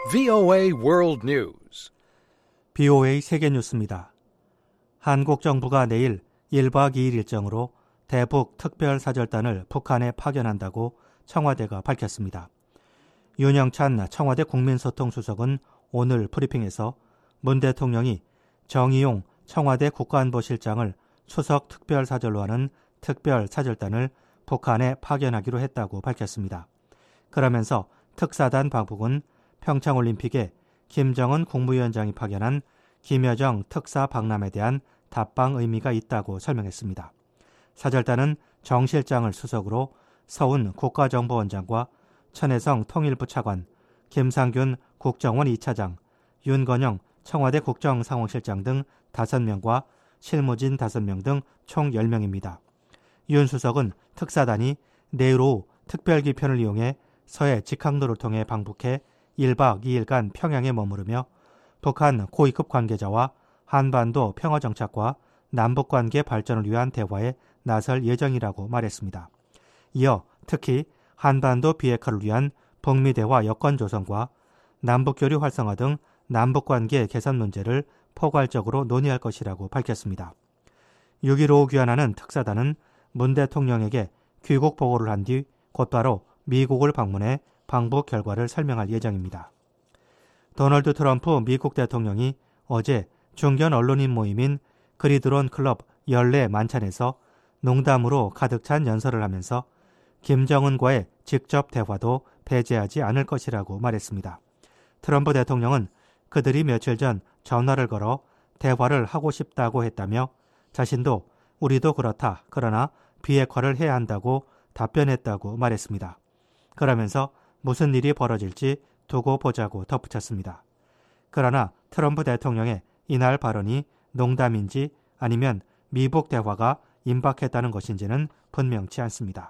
VOA World News. BOA 세계뉴스입니다. 한국 정부가 내일 1박 2일 일정으로 대북 특별사절단을 북한에 파견한다고 청와대가 밝혔습니다. 윤영찬 청와대 국민소통수석은 오늘 브리핑에서 문 대통령이 정의용 청와대 국가안보실장을 추석 특별사절로 하는 특별사절단을 북한에 파견하기로 했다고 밝혔습니다. 그러면서 특사단 방북은 평창올림픽에 김정은 국무위원장이 파견한 김여정 특사 박람에 대한 답방 의미가 있다고 설명했습니다. 사절단은 정 실장을 수석으로 서훈 국가정보원장과 천혜성 통일부 차관, 김상균 국정원 2차장, 윤건영 청와대 국정상황실장 등 5명과 실무진 5명 등 총 10명입니다. 윤 수석은 특사단이 내일 오후 특별기편을 이용해 서해 직항로를 통해 방북해 1박 2일간 평양에 머무르며 북한 고위급 관계자와 한반도 평화정착과 남북관계 발전을 위한 대화에 나설 예정이라고 말했습니다. 이어 특히 한반도 비핵화를 위한 북미 대화 여건 조성과 남북교류 활성화 등 남북관계 개선 문제를 포괄적으로 논의할 것이라고 밝혔습니다. 6.15 귀환하는 특사단은 문 대통령에게 귀국 보고를 한 뒤 곧바로 미국을 방문해 방북 결과를 설명할 예정입니다. 도널드 트럼프 미국 대통령이 어제 중견 언론인 모임인 그리드론 클럽 연례 만찬에서 농담으로 가득 찬 연설을 하면서 김정은과의 직접 대화도 배제하지 않을 것이라고 말했습니다. 트럼프 대통령은 그들이 며칠 전 전화를 걸어 대화를 하고 싶다고 했다며 자신도 우리도 그렇다. 그러나 비핵화를 해야 한다고 답변했다고 말했습니다. 그러면서 무슨 일이 벌어질지 두고 보자고 덧붙였습니다. 그러나 트럼프 대통령의 이날 발언이 농담인지 아니면 미북 대화가 임박했다는 것인지는 분명치 않습니다.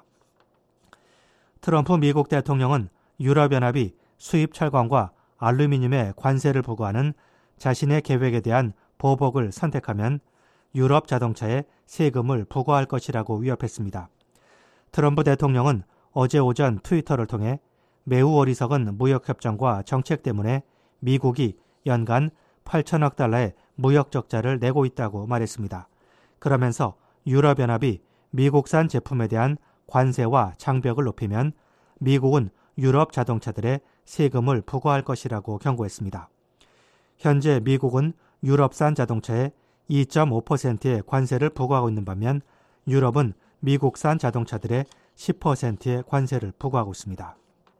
트럼프 미국 대통령은 유럽연합이 수입 철강과 알루미늄에 관세를 부과하는 자신의 계획에 대한 보복을 선택하면 유럽 자동차에 세금을 부과할 것이라고 위협했습니다. 트럼프 대통령은 어제 오전 트위터를 통해 매우 어리석은 무역협정과 정책 때문에 미국이 연간 8천억 달러의 무역 적자를 내고 있다고 말했습니다. 그러면서 유럽연합이 미국산 제품에 대한 관세와 장벽을 높이면 미국은 유럽 자동차들의 세금을 부과할 것이라고 경고했습니다. 현재 미국은 유럽산 자동차에 2.5%의 관세를 부과하고 있는 반면 유럽은 미국산 자동차들의 10%의 관세를 부과하고 있습니다.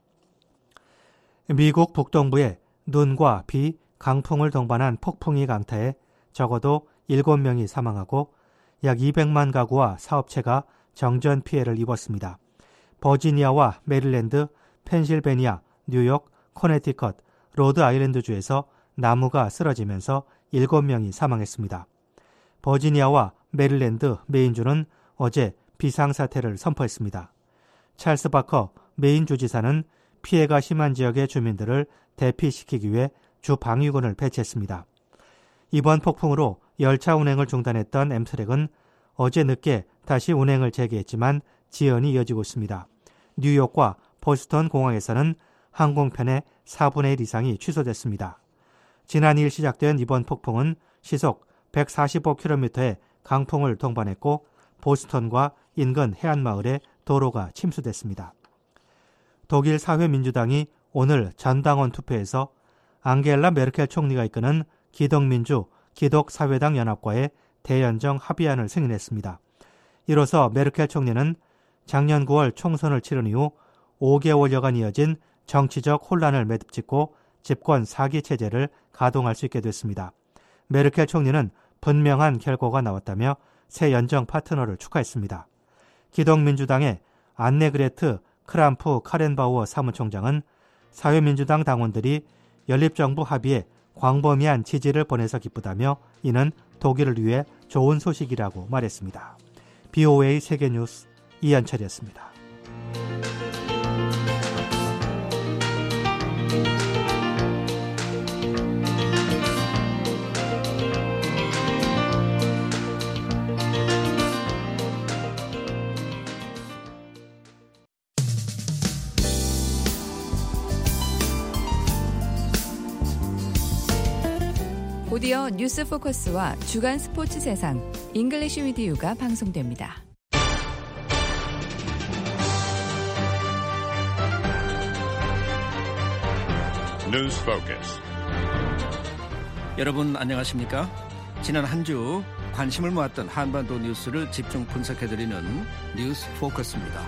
미국 북동부에 눈과 비, 강풍을 동반한 폭풍이 강타해 적어도 7명이 사망하고 약 200만 가구와 사업체가 정전 피해를 입었습니다. 버지니아와 메릴랜드, 펜실베니아, 뉴욕, 코네티컷, 로드아일랜드주에서 나무가 쓰러지면서 7명이 사망했습니다. 버지니아와 메릴랜드, 메인주는 어제 비상사태를 선포했습니다. 찰스 바커 메인 주지사는 피해가 심한 지역의 주민들을 대피시키기 위해 주방위군을 배치했습니다. 이번 폭풍으로 열차 운행을 중단했던 엠트랙은 어제 늦게 다시 운행을 재개했지만 지연이 이어지고 있습니다. 뉴욕과 보스턴 공항에서는 항공편의 4분의 1 이상이 취소됐습니다. 지난 2일 시작된 이번 폭풍은 시속 145km의 강풍을 동반했고 보스턴과 인근 해안마을에 도로가 침수됐습니다. 독일 사회민주당이 오늘 전당원 투표에서 앙겔라 메르켈 총리가 이끄는 기독민주 기독사회당 연합과의 대연정 합의안을 승인했습니다. 이로써 메르켈 총리는 작년 9월 총선을 치른 이후 5개월여간 이어진 정치적 혼란을 매듭짓고 집권 4기 체제를 가동할 수 있게 됐습니다. 메르켈 총리는 분명한 결과가 나왔다며 새 연정 파트너를 축하했습니다. 기독민주당의 안네그레트 크람프 카렌바우어 사무총장은 사회민주당 당원들이 연립정부 합의에 광범위한 지지를 보내서 기쁘다며 이는 독일을 위해 좋은 소식이라고 말했습니다. BOA 세계뉴스 이현철이었습니다. 곧이어 뉴스 포커스와 주간 스포츠 세상, 잉글리시 위디유가 방송됩니다. 뉴스 포커스. 여러분 안녕하십니까? 지난 한 주 관심을 모았던 한반도 뉴스를 집중 분석해드리는 뉴스 포커스입니다.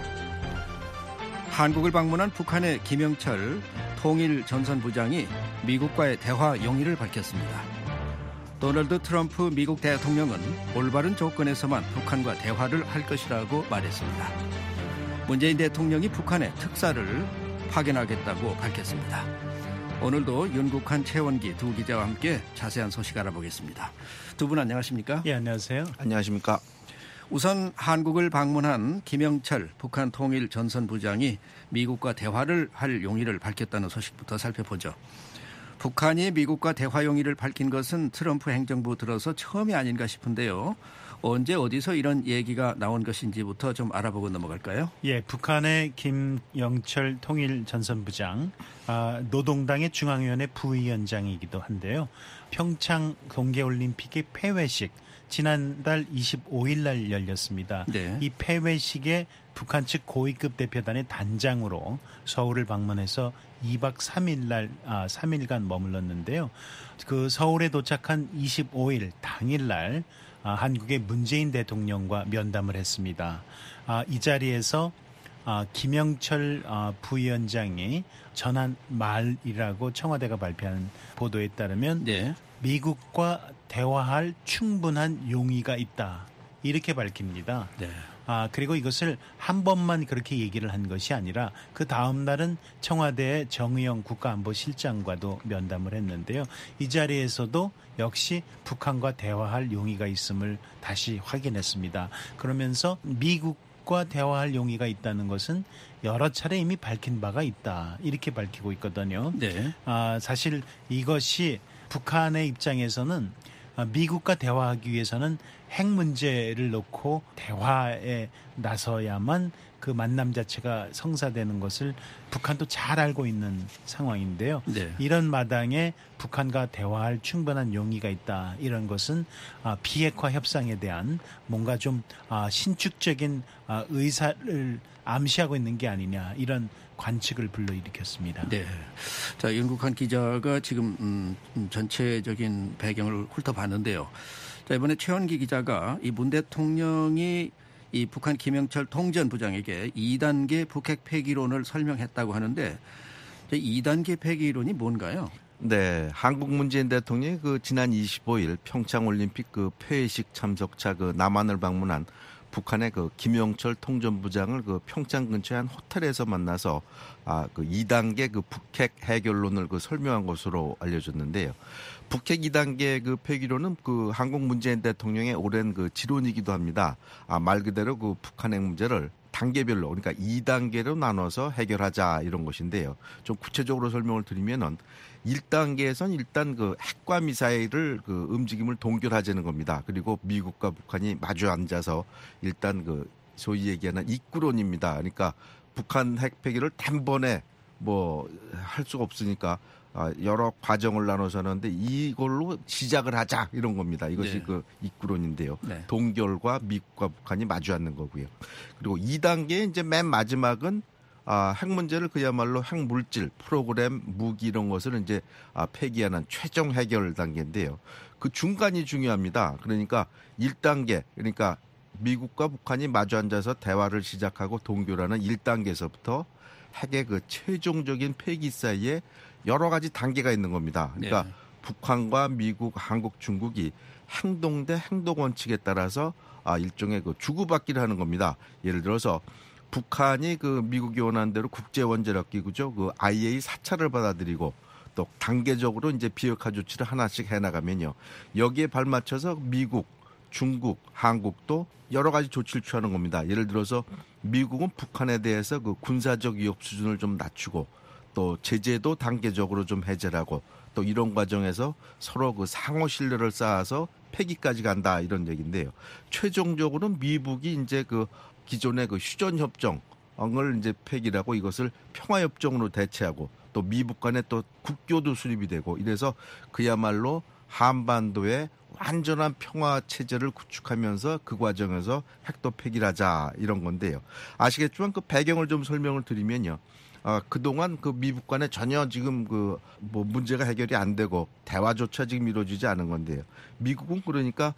한국을 방문한 북한의 김영철 통일 전선부장이 미국과의 대화 용의를 밝혔습니다. 도널드 트럼프 미국 대통령은 올바른 조건에서만 북한과 대화를 할 것이라고 말했습니다. 문재인 대통령이 북한에 특사를 파견하겠다고 밝혔습니다. 오늘도 윤국한, 최원기 두 기자와 함께 자세한 소식 알아보겠습니다. 두 분 안녕하십니까? 예, 안녕하세요. 안녕하십니까? 우선 한국을 방문한 김영철 북한 통일 전선부장이 미국과 대화를 할 용의를 밝혔다는 소식부터 살펴보죠. 북한이 미국과 대화 용의를 밝힌 것은 트럼프 행정부 들어서 처음이 아닌가 싶은데요. 언제 어디서 이런 얘기가 나온 것인지부터 좀 알아보고 넘어갈까요? 예, 북한의 김영철 통일 전선부장, 노동당의 중앙위원회 부위원장이기도 한데요. 평창 동계올림픽의 폐회식 지난달 25일 날 열렸습니다. 네. 이 폐회식에 북한 측 고위급 대표단의 단장으로 서울을 방문해서 2박 3일간 머물렀는데요. 그 서울에 도착한 25일 당일날 한국의 문재인 대통령과 면담을 했습니다. 이 자리에서 김영철 부위원장이 전한 말이라고 청와대가 발표한 보도에 따르면 네. 미국과 대화할 충분한 용의가 있다. 이렇게 밝힙니다. 네. 그리고 이것을 한 번만 그렇게 얘기를 한 것이 아니라 그 다음 날은 청와대의 정의용 국가안보실장과도 면담을 했는데요. 이 자리에서도 역시 북한과 대화할 용의가 있음을 다시 확인했습니다. 그러면서 미국과 대화할 용의가 있다는 것은 여러 차례 이미 밝힌 바가 있다. 이렇게 밝히고 있거든요. 네. 사실 이것이 북한의 입장에서는 미국과 대화하기 위해서는 핵 문제를 놓고 대화에 나서야만 그 만남 자체가 성사되는 것을 북한도 잘 알고 있는 상황인데요. 네. 이런 마당에 북한과 대화할 충분한 용의가 있다. 이런 것은 비핵화 협상에 대한 뭔가 좀 신축적인 의사를 암시하고 있는 게 아니냐. 이런 관측을 불러일으켰습니다. 네. 자, 윤국한 기자가 지금 전체적인 배경을 훑어봤는데요. 자, 이번에 최원기 기자가 이 문 대통령이 이 북한 김영철 통전부장에게 2단계 북핵 폐기론을 설명했다고 하는데 2단계 폐기론이 뭔가요? 네, 한국 문재인 대통령이 지난 25일 평창올림픽 폐회식 참석차 남한을 방문한 북한의 김영철 통전부장을 평창 근처의 한 호텔에서 만나서 2단계 북핵 해결론을 설명한 것으로 알려졌는데요. 북핵 2단계 폐기론은 한국 문재인 대통령의 오랜 지론이기도 합니다. 말 그대로 북한 핵 문제를 단계별로, 그러니까 2단계로 나눠서 해결하자 이런 것인데요. 좀 구체적으로 설명을 드리면은 1단계에선 일단 핵과 미사일을 움직임을 동결하자는 겁니다. 그리고 미국과 북한이 마주 앉아서 일단 소위 얘기하는 입구론입니다. 그러니까 북한 핵 폐기를 단번에 할 수가 없으니까 여러 과정을 나눠서 하는데 이걸로 시작을 하자 이런 겁니다. 이것이 네. 입구론인데요. 네. 동결과 미국과 북한이 마주 앉는 거고요. 그리고 2단계 이제 맨 마지막은 핵 문제를 그야말로 핵 물질, 프로그램, 무기 이런 것을 이제 폐기하는 최종 해결 단계인데요. 그 중간이 중요합니다. 그러니까 1단계, 그러니까 미국과 북한이 마주 앉아서 대화를 시작하고 동결하는 1단계에서부터 핵의 최종적인 폐기 사이에 여러 가지 단계가 있는 겁니다. 그러니까 네. 북한과 미국, 한국, 중국이 행동 대 행동 원칙에 따라서 일종의 주고받기를 하는 겁니다. 예를 들어서 북한이 미국이 원하는 대로 국제원자력기구죠. IA 4차를 받아들이고 또 단계적으로 이제 비핵화 조치를 하나씩 해나가면요. 여기에 발맞춰서 미국, 중국, 한국도 여러 가지 조치를 취하는 겁니다. 예를 들어서 미국은 북한에 대해서 군사적 위협 수준을 좀 낮추고 또 제재도 단계적으로 좀 해제하고 또 이런 과정에서 서로 상호 신뢰를 쌓아서 폐기까지 간다 이런 얘기인데요. 최종적으로 미국이 이제 기존의 휴전협정을 이제 폐기하고 이것을 평화협정으로 대체하고 또 미북 간에 또 국교도 수립이 되고 이래서 그야말로 한반도에 완전한 평화 체제를 구축하면서 그 과정에서 핵도 폐기하자 이런 건데요. 아시겠지만 그 배경을 좀 설명을 드리면요. 그동안 그 미국 간에 전혀 지금 그 뭐 문제가 해결이 안 되고 대화조차 지금 이루어지지 않은 건데요. 미국은 그러니까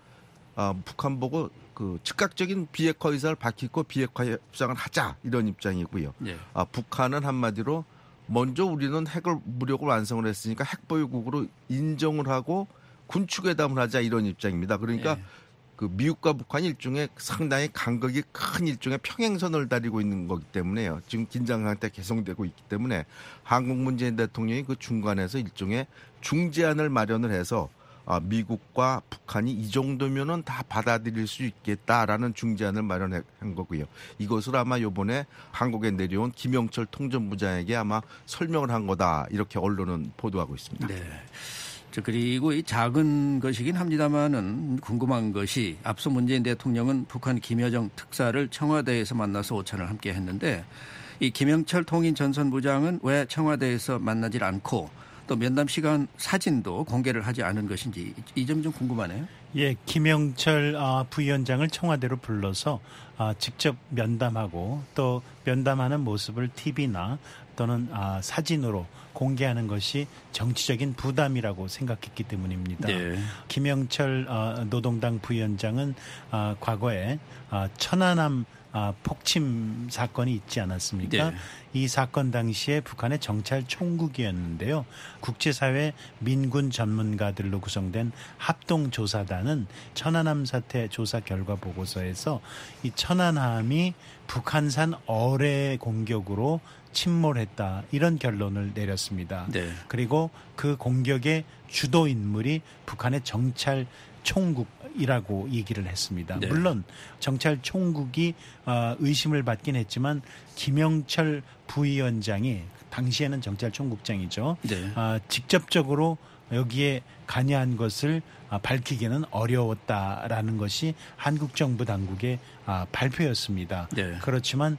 북한 보고 그 즉각적인 비핵화 의사를 밝히고 비핵화 협상을 하자 이런 입장이고요. 네. 북한은 한마디로 먼저 우리는 핵을 무력을 완성을 했으니까 핵 보유국으로 인정을 하고 군축회담을 하자 이런 입장입니다. 그러니까 네. 그 미국과 북한이 일종의 상당히 간극이 큰 일종의 평행선을 다리고 있는 거기 때문에요. 지금 긴장 상태 계속되고 있기 때문에 한국 문재인 대통령이 그 중간에서 일종의 중재안을 마련을 해서 미국과 북한이 이 정도면은 다 받아들일 수 있겠다라는 중재안을 마련한 거고요. 이것을 아마 이번에 한국에 내려온 김영철 통전부장에게 아마 설명을 한 거다 이렇게 언론은 보도하고 있습니다. 네. 그리고 이 작은 것이긴 합니다만은 궁금한 것이 앞서 문재인 대통령은 북한 김여정 특사를 청와대에서 만나서 오찬을 함께 했는데 이 김영철 통인전선부장은 왜 청와대에서 만나질 않고 또 면담 시간 사진도 공개를 하지 않은 것인지 이 점이 좀 궁금하네요. 예, 김영철 부위원장을 청와대로 불러서 직접 면담하고 또 면담하는 모습을 TV나 또는 사진으로 공개하는 것이 정치적인 부담이라고 생각했기 때문입니다. 네. 김영철 노동당 부위원장은 과거에 천안함 폭침 사건이 있지 않았습니까? 네. 이 사건 당시에 북한의 정찰 총국이었는데요. 국제사회 민군 전문가들로 구성된 합동조사단은 천안함 사태 조사 결과 보고서에서 이 천안함이 북한산 어뢰 공격으로 침몰했다 이런 결론을 내렸습니다. 네. 그리고 그 공격의 주도 인물이 북한의 정찰 총국이라고 얘기를 했습니다. 네. 물론 정찰 총국이 의심을 받긴 했지만 김영철 부위원장이 당시에는 정찰 총국장이죠. 네. 직접적으로 여기에 관여한 것을 밝히기는 어려웠다라는 것이 한국 정부 당국의 발표였습니다. 네. 그렇지만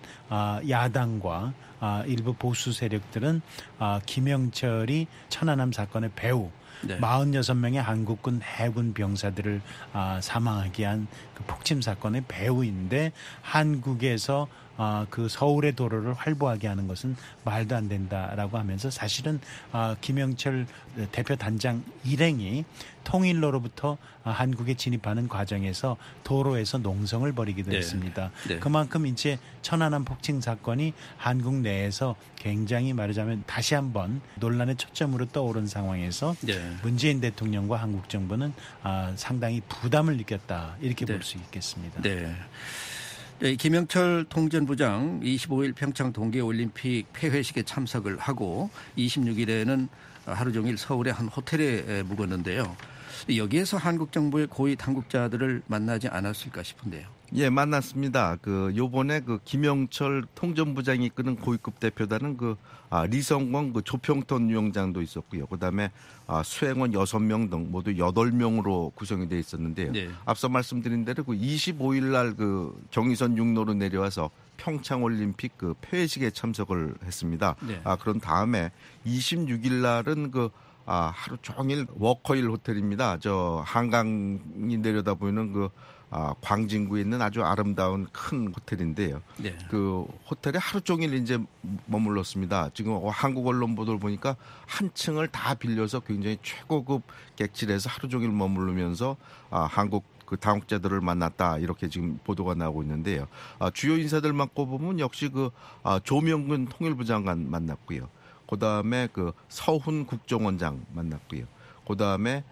야당과 일부 보수 세력들은 김영철이 천안함 사건의 배후 네. 46명의 한국군 해군 병사들을 사망하게 한 그 폭침 사건의 배후인데 한국에서 그 서울의 도로를 활보하게 하는 것은 말도 안 된다라고 하면서 사실은 김영철 대표 단장 일행이 통일로로부터 한국에 진입하는 과정에서 도로에서 농성을 벌이기도 했습니다. 네. 그만큼 이제 천안함 폭침 사건이 한국 내에서 굉장히 말하자면 다시 한번 논란의 초점으로 떠오른 상황에서 네. 문재인 대통령과 한국 정부는 상당히 부담을 느꼈다 이렇게 볼 수 있겠습니다. 네. 네, 김영철 통전부장 25일 평창 동계올림픽 폐회식에 참석을 하고 26일에는 하루 종일 서울의 한 호텔에 묵었는데요. 여기에서 한국 정부의 고위 당국자들을 만나지 않았을까 싶은데요. 예, 만났습니다. 요번에 김영철 통전부장이 이끄는 고위급 대표단은 리성광 조평턴 위원장도 있었고요. 그다음에 수행원 6명 등 모두 8명으로 구성이 돼 있었는데요. 네. 앞서 말씀드린 대로 25일 날 경의선 육로로 내려와서 평창 올림픽 폐회식에 참석을 했습니다. 네. 그런 다음에 26일 날은 하루 종일 워커힐 호텔입니다. 저 한강이 내려다 보이는 광진구에 있는 아주 아름다운 큰 호텔인데요. 네. 그 호텔에 하루 종일 이제 머물렀습니다. 지금 한국 언론 보도를 보니까 한 층을 다 빌려서 굉장히 최고급 객실에서 하루 종일 머무르면서 한국 당국자들을 만났다 이렇게 지금 보도가 나오고 있는데요. 주요 인사들만 꼽으면 역시 조명근 통일부 장관 만났고요. 그다음에 서훈 국정원장 만났고요. 그다음에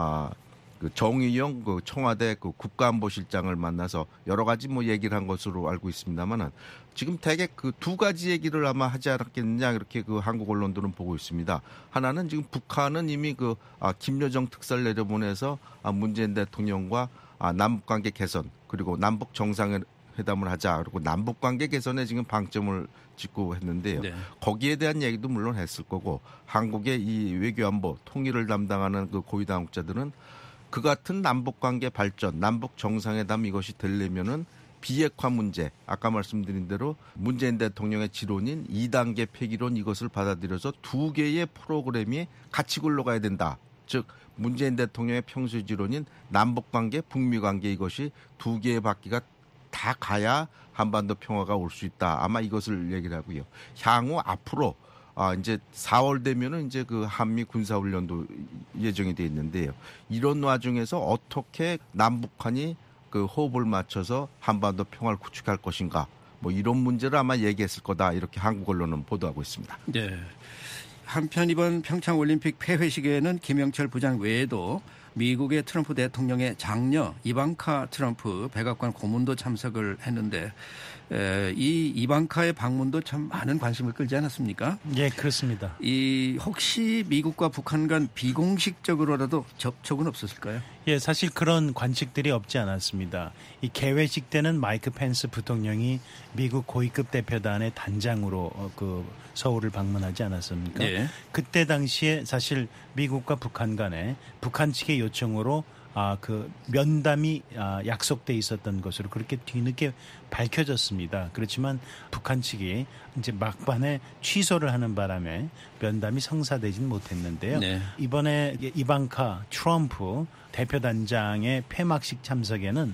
정의용 청와대 국가안보실장을 만나서 여러 가지 얘기를 한 것으로 알고 있습니다만은 지금 대개 두 가지 얘기를 아마 하지 않았겠느냐 이렇게 한국 언론들은 보고 있습니다. 하나는 지금 북한은 이미 김여정 특사를 내려보내서 문재인 대통령과 남북관계 개선 그리고 남북 정상회담을 하자 그리고 남북관계 개선에 지금 방점을 짓고 했는데요. 네. 거기에 대한 얘기도 물론 했을 거고 한국의 이 외교안보 통일을 담당하는 고위 당국자들은 그 같은 남북관계 발전, 남북 정상회담 이것이 되려면은 비핵화 문제, 아까 말씀드린 대로 문재인 대통령의 지론인 2단계 폐기론 이것을 받아들여서 두 개의 프로그램이 같이 굴러가야 된다. 즉 문재인 대통령의 평소지론인 남북관계, 북미관계 이것이 두 개의 바퀴가 다 가야 한반도 평화가 올 수 있다. 아마 이것을 얘기를 하고요. 향후 앞으로 이제 4월 되면은 이제 그 한미 군사훈련도 예정이 돼 있는데요. 이런 와중에서 어떻게 남북한이 그 호흡을 맞춰서 한반도 평화를 구축할 것인가. 뭐 이런 문제를 아마 얘기했을 거다. 이렇게 한국 언론은 보도하고 있습니다. 네. 한편 이번 평창올림픽 폐회식에는 김영철 부장 외에도 미국의 트럼프 대통령의 장녀 이방카 트럼프 백악관 고문도 참석을 했는데 이 이방카의 방문도 참 많은 관심을 끌지 않았습니까? 예, 그렇습니다. 혹시 미국과 북한 간 비공식적으로라도 접촉은 없었을까요? 예, 사실 그런 관측들이 없지 않았습니다. 이 개회식 때는 마이크 펜스 부통령이 미국 고위급 대표단의 단장으로 그 서울을 방문하지 않았습니까? 예. 그때 당시에 사실 미국과 북한 간에 북한 측의 요청으로 그 면담이 약속돼 있었던 것으로 그렇게 뒤늦게 밝혀졌습니다. 그렇지만 북한 측이 이제 막판에 취소를 하는 바람에 면담이 성사되진 못했는데요. 네. 이번에 이방카 트럼프 대표단장의 폐막식 참석에는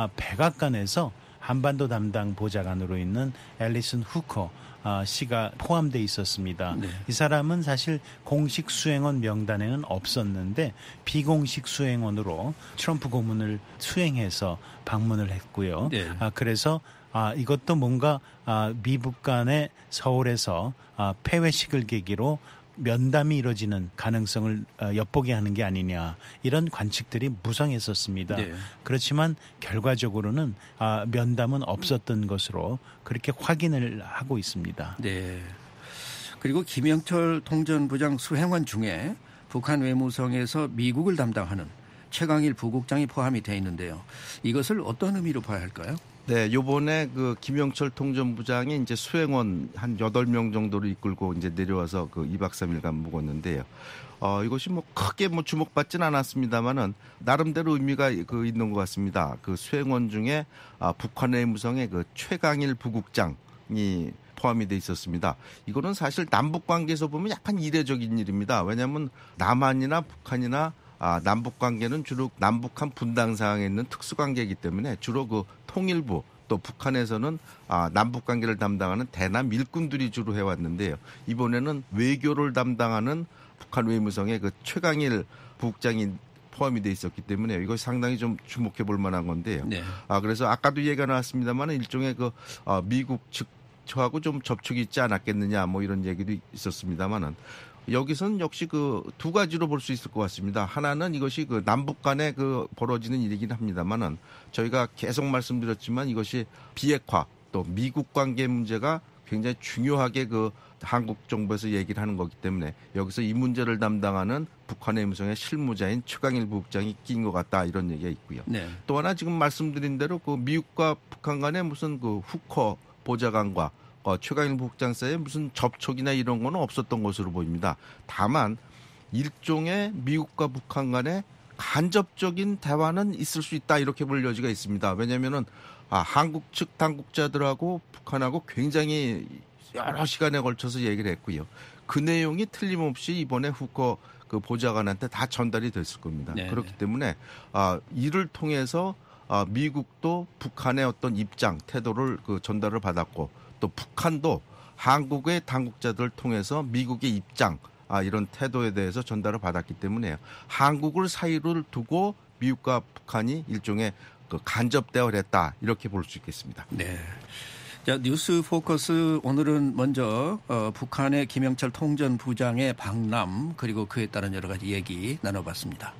백악관에서 한반도 담당 보좌관으로 있는 앨리슨 후커 씨가 포함되어 있었습니다. 네. 이 사람은 사실 공식 수행원 명단에는 없었는데 비공식 수행원으로 트럼프 고문을 수행해서 방문을 했고요. 네. 그래서 이것도 뭔가 미북 간의 서울에서 폐회식을 계기로 면담이 이루어지는 가능성을 엿보게 하는 게 아니냐 이런 관측들이 무성했었습니다. 네. 그렇지만 결과적으로는 면담은 없었던 것으로 그렇게 확인을 하고 있습니다. 네. 그리고 김영철 통전부장 수행원 중에 북한 외무성에서 미국을 담당하는 최강일 부국장이 포함이 되어 있는데요. 이것을 어떤 의미로 봐야 할까요? 네, 요번에 그 김영철 통전부장이 이제 수행원 한 8명 정도를 이끌고 이제 내려와서 그 2박 3일간 묵었는데요. 이것이 뭐 크게 뭐 주목받지는 않았습니다만은 나름대로 의미가 그 있는 것 같습니다. 그 수행원 중에 북한 외무성의 그 최강일 부국장이 포함이 돼 있었습니다. 이거는 사실 남북 관계에서 보면 약간 이례적인 일입니다. 왜냐하면 남한이나 북한이나 남북 관계는 주로 남북한 분당 상황에 있는 특수 관계이기 때문에 주로 그 통일부 또 북한에서는 남북 관계를 담당하는 대남 일꾼들이 주로 해왔는데요. 이번에는 외교를 담당하는 북한 외무성의 그 최강일 부국장이 포함이 돼 있었기 때문에 이것이 상당히 좀 주목해 볼 만한 건데요. 네. 그래서 아까도 얘기가 나왔습니다만 일종의 그 미국 측하고 좀 접촉이 있지 않았겠느냐 뭐 이런 얘기도 있었습니다만은. 여기서는 역시 그 두 가지로 볼 수 있을 것 같습니다. 하나는 이것이 그 남북 간에 그 벌어지는 일이긴 합니다만은 저희가 계속 말씀드렸지만 이것이 비핵화 또 미국 관계 문제가 굉장히 중요하게 그 한국 정부에서 얘기를 하는 거기 때문에 여기서 이 문제를 담당하는 북한의 외무성의 실무자인 최강일 부국장이 끼인 것 같다 이런 얘기가 있고요. 네. 또 하나 지금 말씀드린 대로 그 미국과 북한 간에 무슨 그 후커 보좌관과 최강일 부국장 사이에 무슨 접촉이나 이런 건 없었던 것으로 보입니다. 다만 일종의 미국과 북한 간의 간접적인 대화는 있을 수 있다 이렇게 볼 여지가 있습니다. 왜냐하면은 한국 측 당국자들하고 북한하고 굉장히 여러 시간에 걸쳐서 얘기를 했고요. 그 내용이 틀림없이 이번에 후커 그 보좌관한테 다 전달이 됐을 겁니다. 네네. 그렇기 때문에 이를 통해서 미국도 북한의 어떤 입장, 태도를 그 전달을 받았고 또 북한도 한국의 당국자들을 통해서 미국의 입장, 이런 태도에 대해서 전달을 받았기 때문에 한국을 사이로 두고 미국과 북한이 일종의 그 간접 대화를 했다 이렇게 볼 수 있겠습니다. 네. 자, 뉴스 포커스 오늘은 먼저 북한의 김영철 통전부장의 방남 그리고 그에 따른 여러 가지 얘기 나눠봤습니다.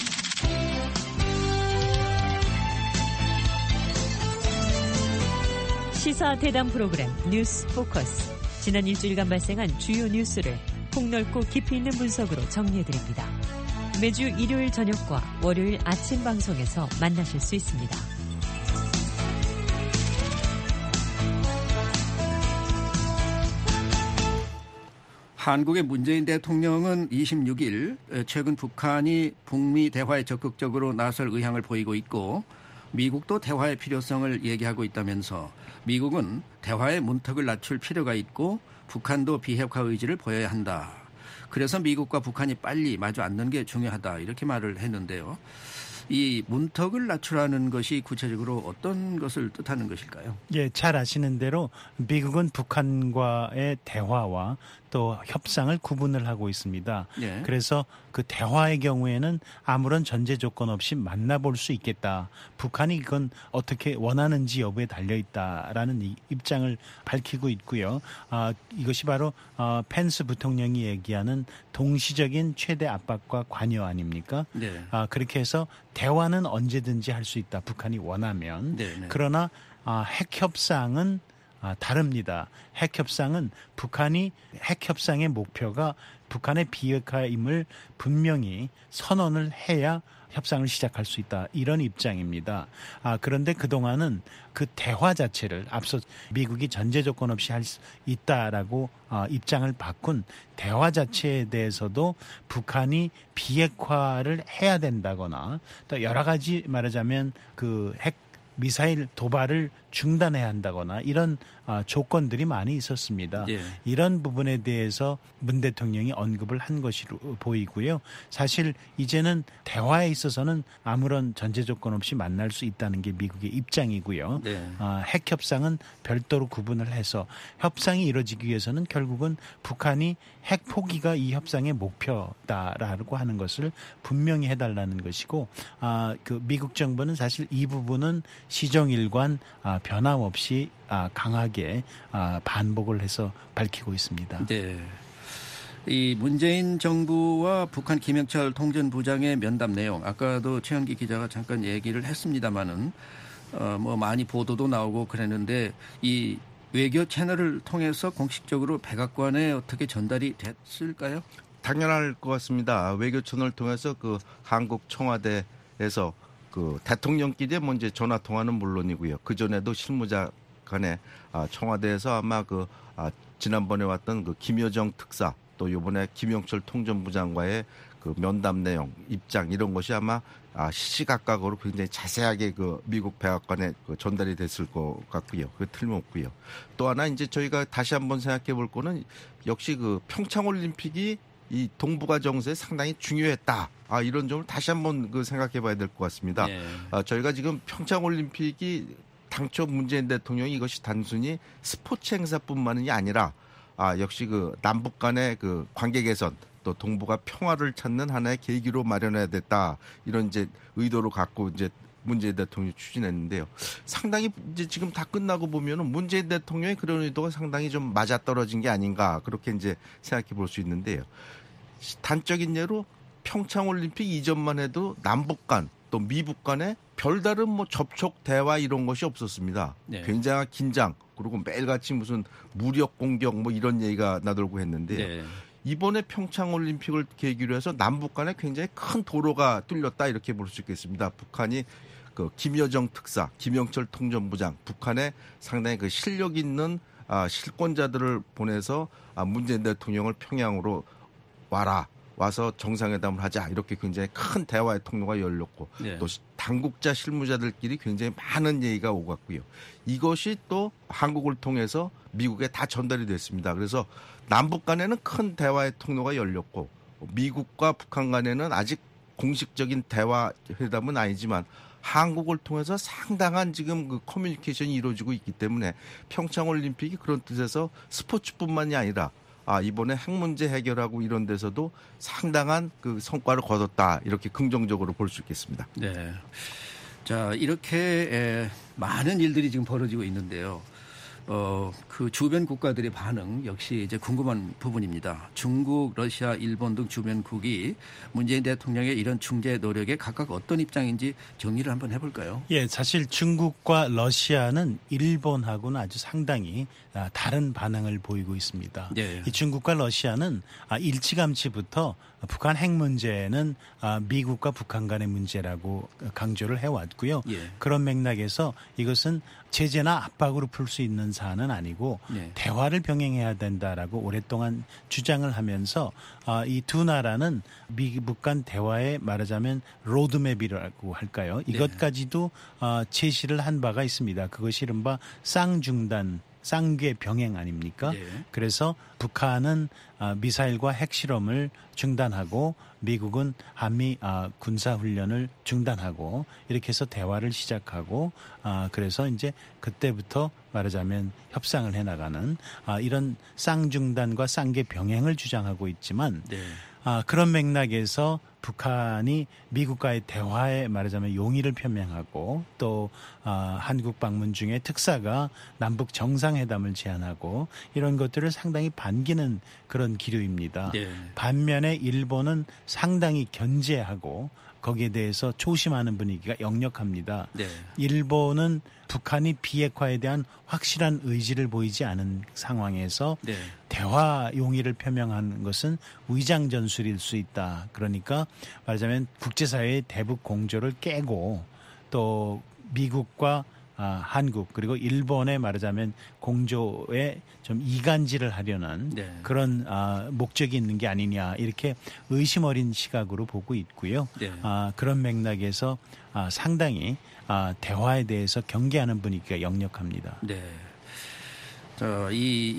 시사 대담 프로그램 뉴스 포커스. 지난 일주일간 발생한 주요 뉴스를 폭넓고 깊이 있는 분석으로 정리해드립니다. 매주 일요일 저녁과 월요일 아침 방송에서 만나실 수 있습니다. 한국의 문재인 대통령은 26일 최근 북한이 북미 대화에 적극적으로 나설 의향을 보이고 있고 미국도 대화의 필요성을 얘기하고 있다면서 미국은 대화의 문턱을 낮출 필요가 있고 북한도 비핵화 의지를 보여야 한다. 그래서 미국과 북한이 빨리 마주 앉는 게 중요하다 이렇게 말을 했는데요. 이 문턱을 낮추라는 것이 구체적으로 어떤 것을 뜻하는 것일까요? 예, 잘 아시는 대로 미국은 북한과의 대화와 또 협상을 구분을 하고 있습니다. 예. 그래서 그 대화의 경우에는 아무런 전제 조건 없이 만나볼 수 있겠다. 북한이 이건 어떻게 원하는지 여부에 달려있다라는 입장을 밝히고 있고요. 이것이 바로 펜스 부통령이 얘기하는 동시적인 최대 압박과 관여 아닙니까? 네. 그렇게 해서 대화는 언제든지 할 수 있다. 북한이 원하면. 네네. 그러나 핵협상은 다릅니다. 핵협상은 북한이 핵협상의 목표가 북한의 비핵화임을 분명히 선언을 해야 협상을 시작할 수 있다. 이런 입장입니다. 그런데 그동안은 그 대화 자체를 앞서 미국이 전제 조건 없이 할 수 있다라고 입장을 바꾼 대화 자체에 대해서도 북한이 비핵화를 해야 된다거나 또 여러 가지 말하자면 그 핵 미사일 도발을 중단해야 한다거나 이런 조건들이 많이 있었습니다. 예. 이런 부분에 대해서 문 대통령이 언급을 한 것으로 보이고요. 사실 이제는 대화에 있어서는 아무런 전제 조건 없이 만날 수 있다는 게 미국의 입장이고요. 네. 핵 협상은 별도로 구분을 해서 협상이 이루어지기 위해서는 결국은 북한이 핵 포기가 이 협상의 목표다라고 하는 것을 분명히 해달라는 것이고 그 미국 정부는 사실 이 부분은 시종일관 변함없이 강하게 반복을 해서 밝히고 있습니다. 네. 이 문재인 정부와 북한 김영철 통전부장의 면담 내용 아까도 최현기 기자가 잠깐 얘기를 했습니다마는 뭐 많이 보도도 나오고 그랬는데 이 외교 채널을 통해서 공식적으로 백악관에 어떻게 전달이 됐을까요? 당연할 것 같습니다. 외교 채널을 통해서 그 한국 청와대에서 그 대통령끼리 먼저 전화 통화는 물론이고요. 그 전에도 실무자 간에 청와대에서 아마 그 지난번에 왔던 그 김여정 특사 또 이번에 김영철 통전부장과의 그 면담 내용, 입장 이런 것이 아마 시시각각으로 굉장히 자세하게 그 미국 백악관에 그 전달이 됐을 것 같고요. 그 틀림없고요. 또 하나 이제 저희가 다시 한번 생각해 볼 거는 역시 그 평창 올림픽이 이 동북아 정세에 상당히 중요했다. 이런 점을 다시 한번 그 생각해 봐야 될 것 같습니다. 네. 저희가 지금 평창 올림픽이 당초 문재인 대통령이 이것이 단순히 스포츠 행사뿐만이 아니라 역시 그 남북 간의 그 관계 개선 또 동북아 평화를 찾는 하나의 계기로 마련해야 됐다. 이런 이제 의도로 갖고 이제 문재인 대통령이 추진했는데요. 상당히 이제 지금 다 끝나고 보면은 문재인 대통령의 그런 의도가 상당히 좀 맞아떨어진 게 아닌가 그렇게 이제 생각해 볼 수 있는데요. 단적인 예로 평창 올림픽 이전만 해도 남북 간 또 미북 간에 별다른 뭐 접촉 대화 이런 것이 없었습니다. 네. 굉장한 긴장 그리고 매일같이 무슨 무력 공격 뭐 이런 얘기가 나돌고 했는데요. 네. 이번에 평창 올림픽을 계기로 해서 남북 간에 굉장히 큰 도로가 뚫렸다 이렇게 볼 수 있겠습니다. 북한이 그 김여정 특사, 김영철 통전부장, 북한에 상당히 그 실력 있는 실권자들을 보내서 문재인 대통령을 평양으로 와서 정상회담을 하자 이렇게 굉장히 큰 대화의 통로가 열렸고 네. 또 당국자 실무자들끼리 굉장히 많은 얘기가 오갔고요. 이것이 또 한국을 통해서 미국에 다 전달이 됐습니다. 그래서 남북 간에는 큰 대화의 통로가 열렸고 미국과 북한 간에는 아직 공식적인 대화 회담은 아니지만 한국을 통해서 상당한 지금 그 커뮤니케이션이 이루어지고 있기 때문에 평창올림픽이 그런 뜻에서 스포츠뿐만이 아니라 이번에 핵 문제 해결하고 이런 데서도 상당한 그 성과를 거뒀다 이렇게 긍정적으로 볼 수 있겠습니다. 네. 자, 이렇게 많은 일들이 지금 벌어지고 있는데요. 그 주변 국가들의 반응 역시 이제 궁금한 부분입니다. 중국, 러시아, 일본 등 주변국이 문재인 대통령의 이런 중재 노력에 각각 어떤 입장인지 정리를 한번 해볼까요? 예, 사실 중국과 러시아는 일본하고는 아주 상당히 다른 반응을 보이고 있습니다. 네. 이 중국과 러시아는 일찌감치부터 북한 핵 문제는 미국과 북한 간의 문제라고 강조를 해왔고요. 예. 그런 맥락에서 이것은 제재나 압박으로 풀 수 있는 사안은 아니고 네. 대화를 병행해야 된다라고 오랫동안 주장을 하면서 이 두 나라는 미국 간 대화에 말하자면 로드맵이라고 할까요? 이것까지도 제시를 한 바가 있습니다. 그것이 이른바 쌍중단 쌍궤 병행 아닙니까? 예. 그래서 북한은 미사일과 핵실험을 중단하고 미국은 한미 군사훈련을 중단하고 이렇게 해서 대화를 시작하고 그래서 이제 그때부터 말하자면 협상을 해나가는 이런 쌍중단과 쌍궤 병행을 주장하고 있지만 네. 그런 맥락에서 북한이 미국과의 대화에 말하자면 용의를 표명하고 또 한국 방문 중에 특사가 남북 정상회담을 제안하고 이런 것들을 상당히 반기는 그런 기류입니다. 네. 반면에 일본은 상당히 견제하고 거기에 대해서 조심하는 분위기가 역력합니다. 네. 일본은 북한이 비핵화에 대한 확실한 의지를 보이지 않은 상황에서 네. 대화 용의를 표명한 것은 위장 전술일 수 있다. 그러니까 말하자면 국제사회의 대북 공조를 깨고 또 미국과 한국 그리고 일본에 말하자면 공조에 좀 이간질을 하려는 네. 그런 목적이 있는 게 아니냐 이렇게 의심 어린 시각으로 보고 있고요. 네. 그런 맥락에서 상당히 대화에 대해서 경계하는 분위기가 역력합니다. 네. 자,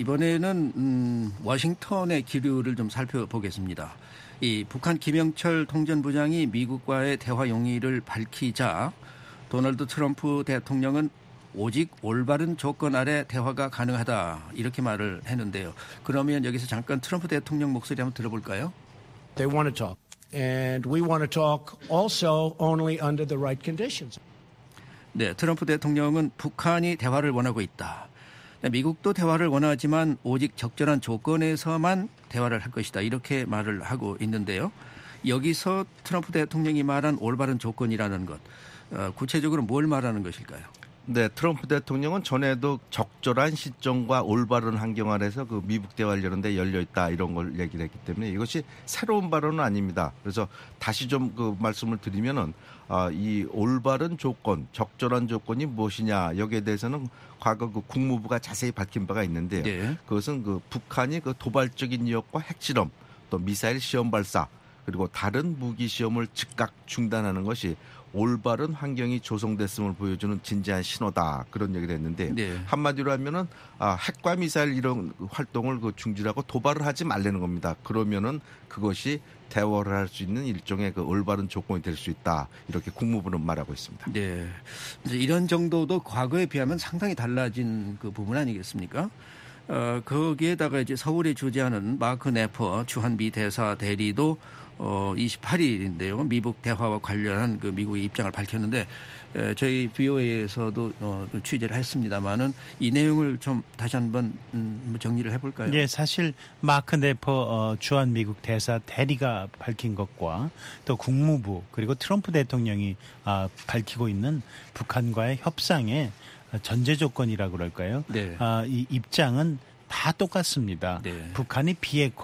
이번에는 워싱턴의 기류를 좀 살펴보겠습니다. 이 북한 김영철 통전부장이 미국과의 대화 용의를 밝히자 도널드 트럼프 대통령은 오직 올바른 조건 아래 대화가 가능하다 이렇게 말을 했는데요. 그러면 여기서 잠깐 트럼프 대통령 목소리 한번 들어볼까요? They want to talk. And we want to talk also only under the right conditions. 네, 트럼프 대통령은 북한이 대화를 원하고 있다. 미국도 대화를 원하지만 오직 적절한 조건에서만 대화를 할 것이다. 이렇게 말을 하고 있는데요. 여기서 트럼프 대통령이 말한 올바른 조건이라는 것, 구체적으로 뭘 말하는 것일까요? 네, 트럼프 대통령은 전에도 적절한 시점과 올바른 환경 아래서 그 미국 대화를 여는데 열려 있다 이런 걸 얘기를 했기 때문에 이것이 새로운 발언은 아닙니다. 그래서 다시 좀 그 말씀을 드리면은 이 올바른 조건, 적절한 조건이 무엇이냐 여기에 대해서는 과거 그 국무부가 자세히 밝힌 바가 있는데요. 네. 그것은 그 북한이 그 도발적인 위협과 핵실험, 또 미사일 시험 발사 그리고 다른 무기 시험을 즉각 중단하는 것이 올바른 환경이 조성됐음을 보여주는 진지한 신호다 그런 얘기를 했는데 네. 한마디로 하면은 핵과 미사일 이런 활동을 그 중지하고 도발을 하지 말라는 겁니다. 그러면은 그것이 대화를 할 수 있는 일종의 그 올바른 조건이 될 수 있다 이렇게 국무부는 말하고 있습니다. 네, 이제 이런 정도도 과거에 비하면 상당히 달라진 그 부분 아니겠습니까? 거기에다가 이제 서울에 주재하는 마크 네퍼 주한미 대사 대리도 28일인데요. 미국 대화와 관련한 그 미국의 입장을 밝혔는데 저희 BOA에서도 취재를 했습니다만은 이 내용을 좀 다시 한번 정리를 해볼까요? 네, 사실 마크 네퍼 주한 미국 대사 대리가 밝힌 것과 또 국무부 그리고 트럼프 대통령이 밝히고 있는 북한과의 협상의 전제 조건이라고 그럴까요? 네. 이 입장은 다 똑같습니다. 네. 북한이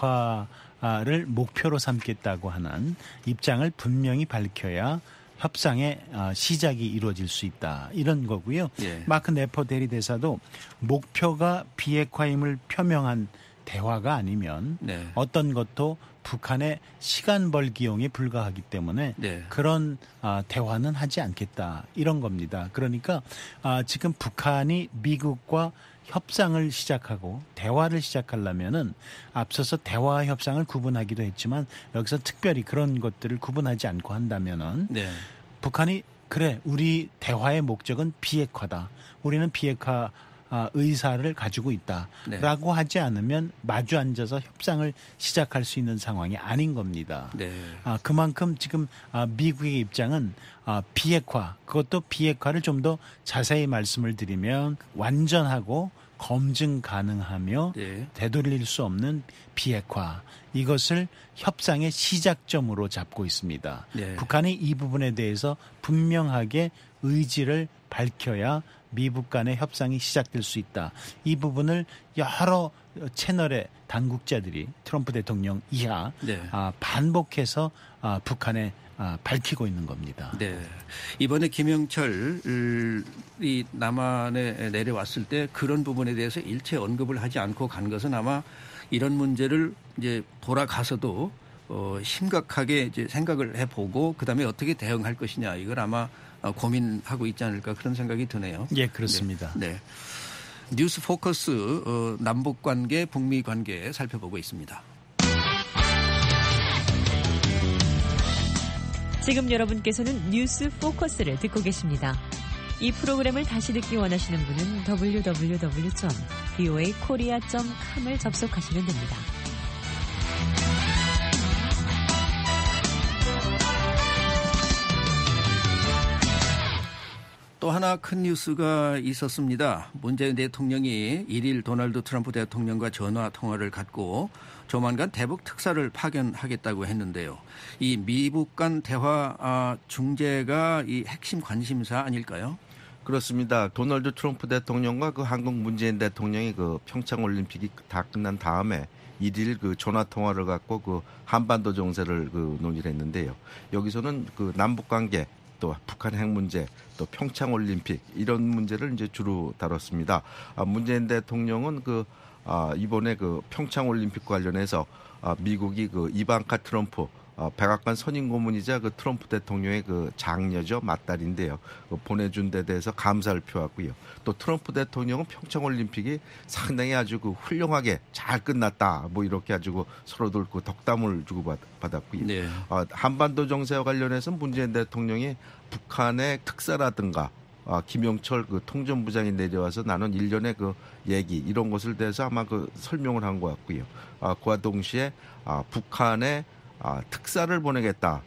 비핵화를 목표로 삼겠다고 하는 입장을 분명히 밝혀야 협상의 시작이 이루어질 수 있다. 이런 거고요. 예. 마크 네퍼 대리대사도 목표가 비핵화임을 표명한 대화가 아니면 네. 어떤 것도 북한의 시간 벌기용에 불과하기 때문에 네. 그런 대화는 하지 않겠다. 이런 겁니다. 그러니까 지금 북한이 미국과 협상을 시작하고 대화를 시작하려면은 앞서서 대화와 협상을 구분하기도 했지만 여기서 특별히 그런 것들을 구분하지 않고 한다면은 네. 북한이 그래 우리 대화의 목적은 비핵화다. 우리는 비핵화 의사를 가지고 있다라고 네. 하지 않으면 마주 앉아서 협상을 시작할 수 있는 상황이 아닌 겁니다. 네. 그만큼 지금 미국의 입장은 비핵화, 그것도 비핵화를 좀 더 자세히 말씀을 드리면 완전하고 검증 가능하며 네. 되돌릴 수 없는 비핵화, 이것을 협상의 시작점으로 잡고 있습니다. 네. 북한이 이 부분에 대해서 분명하게 의지를 밝혀야 미북 간의 협상이 시작될 수 있다. 이 부분을 여러 채널의 당국자들이 트럼프 대통령 이하 네. 반복해서 북한에 밝히고 있는 겁니다. 네. 이번에 김영철이 남한에 내려왔을 때 그런 부분에 대해서 일체 언급을 하지 않고 간 것은 아마 이런 문제를 이제 돌아가서도 심각하게 이제 생각을 해보고 그다음에 어떻게 대응할 것이냐 이걸 아마 고민하고 있지 않을까 그런 생각이 드네요. 예, 그렇습니다. 네. 뉴스 포커스 남북 관계, 북미 관계 살펴보고 있습니다. 지금 여러분께서는 뉴스 포커스를 듣고 계십니다. 이 프로그램을 다시 듣기 원하시는 분은 www.voakorea.com을 접속하시면 됩니다. 또 하나 큰 뉴스가 있었습니다. 문재인 대통령이 1일 도널드 트럼프 대통령과 전화 통화를 갖고 조만간 대북 특사를 파견하겠다고 했는데요. 이 미북 간 대화 중재가 이 핵심 관심사 아닐까요? 그렇습니다. 도널드 트럼프 대통령과 그 한국 문재인 대통령이 그 평창 올림픽이 다 끝난 다음에 1일 그 전화 통화를 갖고 그 한반도 정세를 그 논의를 했는데요. 여기서는 그 남북 관계, 또 북한 핵 문제, 또 평창 올림픽 이런 문제를 이제 주로 다뤘습니다. 문재인 대통령은 이번에 그 평창 올림픽 관련해서 미국이 그 이방카 트럼프 백악관 선임 고문이자 그 트럼프 대통령의 그 장녀죠, 맏딸인데요. 보내준 데 대해서 감사를 표했고요. 또 트럼프 대통령은 평창 올림픽이 상당히 아주 그 훌륭하게 잘 끝났다. 뭐 이렇게 아주 서로들 그 덕담을 주고 받았고요. 네. 한반도 정세와 관련해서 문재인 대통령이 북한의 특사라든가 김영철 그 통전부장이 내려와서 나눈 일련의 그 얘기 이런 것을 대해서 아마 그 설명을 한 것 같고요. 그와 동시에 북한의 특사를 보내겠다.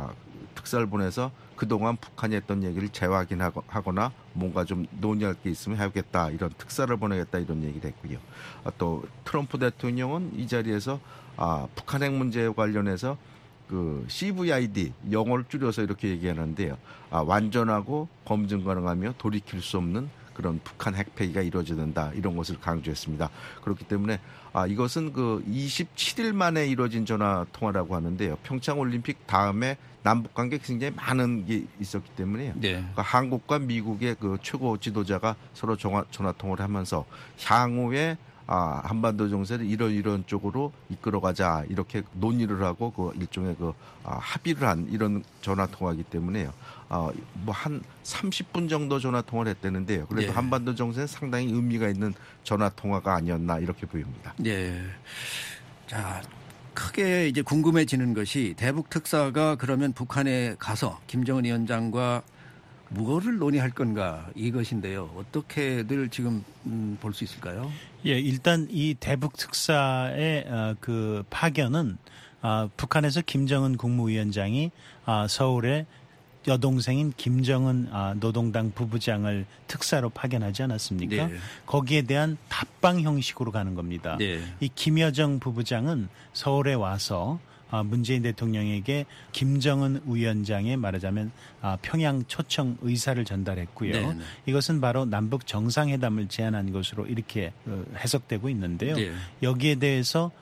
특사를 보내서 그동안 북한이 했던 얘기를 재확인하거나 뭔가 좀 논의할 게 있으면 해야겠다. 이런 특사를 보내겠다. 이런 얘기를 했고요. 또 트럼프 대통령은 이 자리에서 북한 핵 문제에 관련해서 그 CVID 영어를 줄여서 이렇게 얘기하는데요. 완전하고 검증 가능하며 돌이킬 수 없는 그런 북한 핵폐기가 이루어져야 된다. 이런 것을 강조했습니다. 그렇기 때문에 이것은 그 27일 만에 이루어진 전화 통화라고 하는데요. 평창 올림픽 다음에 남북 관계 굉장히 많은 게 있었기 때문에 네. 그러니까 한국과 미국의 그 최고 지도자가 서로 전화 통화를 하면서 향후에 한반도 정세를 이런 쪽으로 이끌어가자 이렇게 논의를 하고 그 일종의 그 합의를 한 이런 전화 통화이기 때문에요. 뭐 한 30분 정도 전화 통화를 했다는데요. 그래도 네. 한반도 정세는 상당히 의미가 있는 전화 통화가 아니었나 이렇게 보입니다. 네. 자, 크게 이제 궁금해지는 것이 대북 특사가 그러면 북한에 가서 김정은 위원장과 무엇을 논의할 건가 이것인데요. 어떻게들 지금 볼 수 있을까요? 예, 일단 이 대북 특사의 그 파견은 북한에서 김정은 국무위원장이 서울에 여동생인 김정은 노동당 부부장을 특사로 파견하지 않았습니까? 네. 거기에 대한 답방 형식으로 가는 겁니다. 네. 이 김여정 부부장은 서울에 와서 문재인 대통령에게 김정은 위원장의 말하자면 평양 초청 의사를 전달했고요. 네네. 이것은 바로 남북 정상회담을 제안한 것으로 이렇게 해석되고 있는데요. 네. 여기에 대해서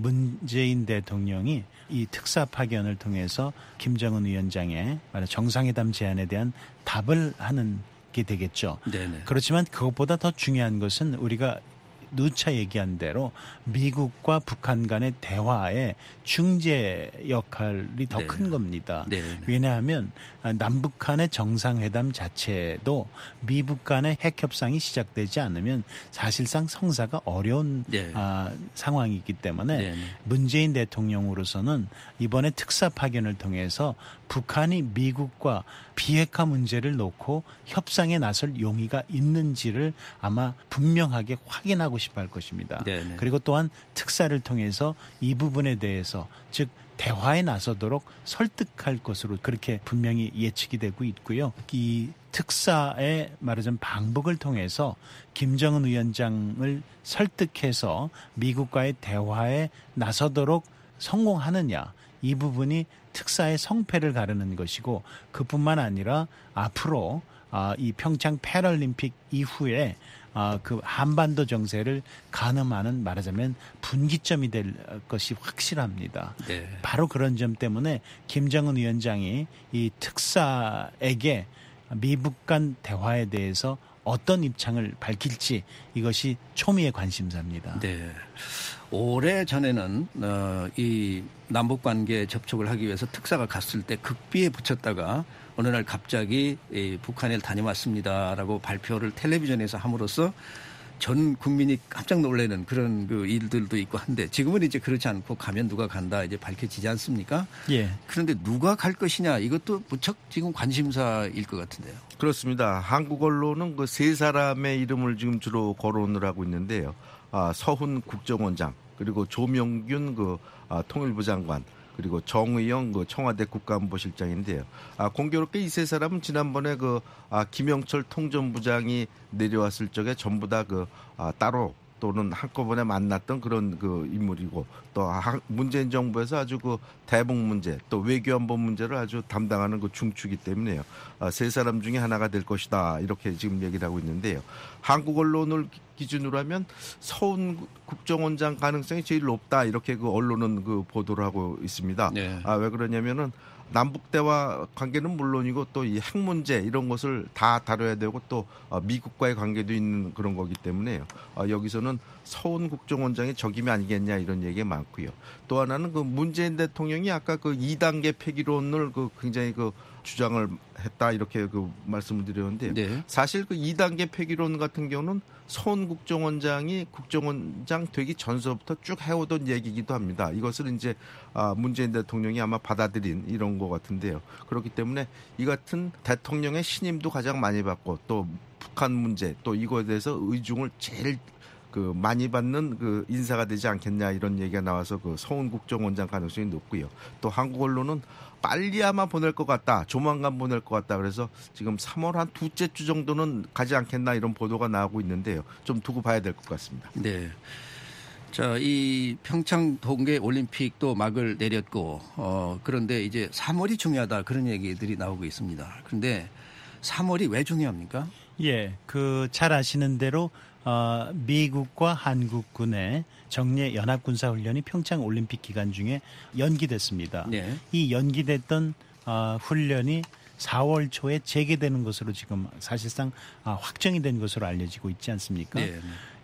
문재인 대통령이 이 특사 파견을 통해서 김정은 위원장의 정상회담 제안에 대한 답을 하는 게 되겠죠. 네네. 그렇지만 그것보다 더 중요한 것은 우리가 누차 얘기한 대로 미국과 북한 간의 대화의 중재 역할이 더 큰 겁니다. 네네. 왜냐하면 남북 간의 정상회담 자체도 미북 간의 핵 협상이 시작되지 않으면 사실상 성사가 어려운 상황이기 때문에 네네. 문재인 대통령으로서는 이번에 특사 파견을 통해서 북한이 미국과 비핵화 문제를 놓고 협상에 나설 용의가 있는지를 아마 분명하게 확인하고 싶어 할 것입니다. 네네. 그리고 또한 특사를 통해서 이 부분에 대해서 즉 대화에 나서도록 설득할 것으로 그렇게 분명히 예측이 되고 있고요. 이 특사의 말하자면 방북을 통해서 김정은 위원장을 설득해서 미국과의 대화에 나서도록 성공하느냐 이 부분이 특사의 성패를 가르는 것이고 그뿐만 아니라 앞으로 이 평창 패럴림픽 이후에 그 한반도 정세를 가늠하는 말하자면 분기점이 될 것이 확실합니다. 네. 바로 그런 점 때문에 김정은 위원장이 이 특사에게 미북 간 대화에 대해서 어떤 입장을 밝힐지 이것이 초미의 관심사입니다. 네. 오래 전에는 이 남북 관계 접촉을 하기 위해서 특사가 갔을 때 극비에 붙였다가 어느 날 갑자기 북한에 다녀왔습니다라고 발표를 텔레비전에서 함으로써 전 국민이 깜짝 놀라는 그런 그 일들도 있고 한데 지금은 이제 그렇지 않고 가면 누가 간다 이제 밝혀지지 않습니까? 예. 그런데 누가 갈 것이냐 이것도 무척 지금 관심사일 것 같은데요. 그렇습니다. 한국 언론은 그 세 사람의 이름을 지금 주로 거론을 하고 있는데요. 서훈 국정원장, 그리고 조명균 통일부 장관, 그리고 정의용 청와대 국가안보실장인데요. 공교롭게 이 세 사람은 지난번에 김영철 통전부장이 내려왔을 적에 전부 다 따로 또는 한꺼번에 만났던 그런 인물이고, 또 문재인 정부에서 아주 대북 문제 또 외교안보 문제를 아주 담당하는 중추이기 때문에요. 세 사람 중에 하나가 될 것이다 이렇게 지금 얘기를 하고 있는데요. 한국 언론을 기준으로 하면 서훈 국정원장 가능성이 제일 높다 이렇게 언론은 보도를 하고 있습니다. 네. 왜 그러냐면은 남북 대화 관계는 물론이고 또 이 핵 문제 이런 것을 다 다뤄야 되고 또 미국과의 관계도 있는 그런 거기 때문에요. 여기서는 서훈 국정원장이 적임이 아니겠냐 이런 얘기가 많고요. 또 하나는 문재인 대통령이 아까 2단계 폐기론을 굉장히 주장을 했다 이렇게 말씀을 드렸는데요. 네. 사실 2단계 폐기론 같은 경우는 서훈 국정원장이 국정원장 되기 전서부터 쭉 해오던 얘기이기도 합니다. 이것을 이제 문재인 대통령이 아마 받아들인 이런 것 같은데요. 그렇기 때문에 이 같은 대통령의 신임도 가장 많이 받고 또 북한 문제 또 이거에 대해서 의중을 제일 많이 받는 인사가 되지 않겠냐 이런 얘기가 나와서 서훈 국정원장 가능성이 높고요. 또 한국 언론은 빨리 아마 보낼 것 같다. 조만간 보낼 것 같다. 그래서 지금 3월 한 둘째 주 정도는 가지 않겠나 이런 보도가 나오고 있는데요. 좀 두고 봐야 될 것 같습니다. 네. 자, 이 평창 동계 올림픽도 막을 내렸고, 그런데 이제 3월이 중요하다 그런 얘기들이 나오고 있습니다. 그런데 3월이 왜 중요합니까? 예, 잘 아시는 대로 미국과 한국군의 정례 연합군사훈련이 평창 올림픽 기간 중에 연기됐습니다. 네. 이 연기됐던 훈련이 4월 초에 재개되는 것으로 지금 사실상 확정이 된 것으로 알려지고 있지 않습니까? 네.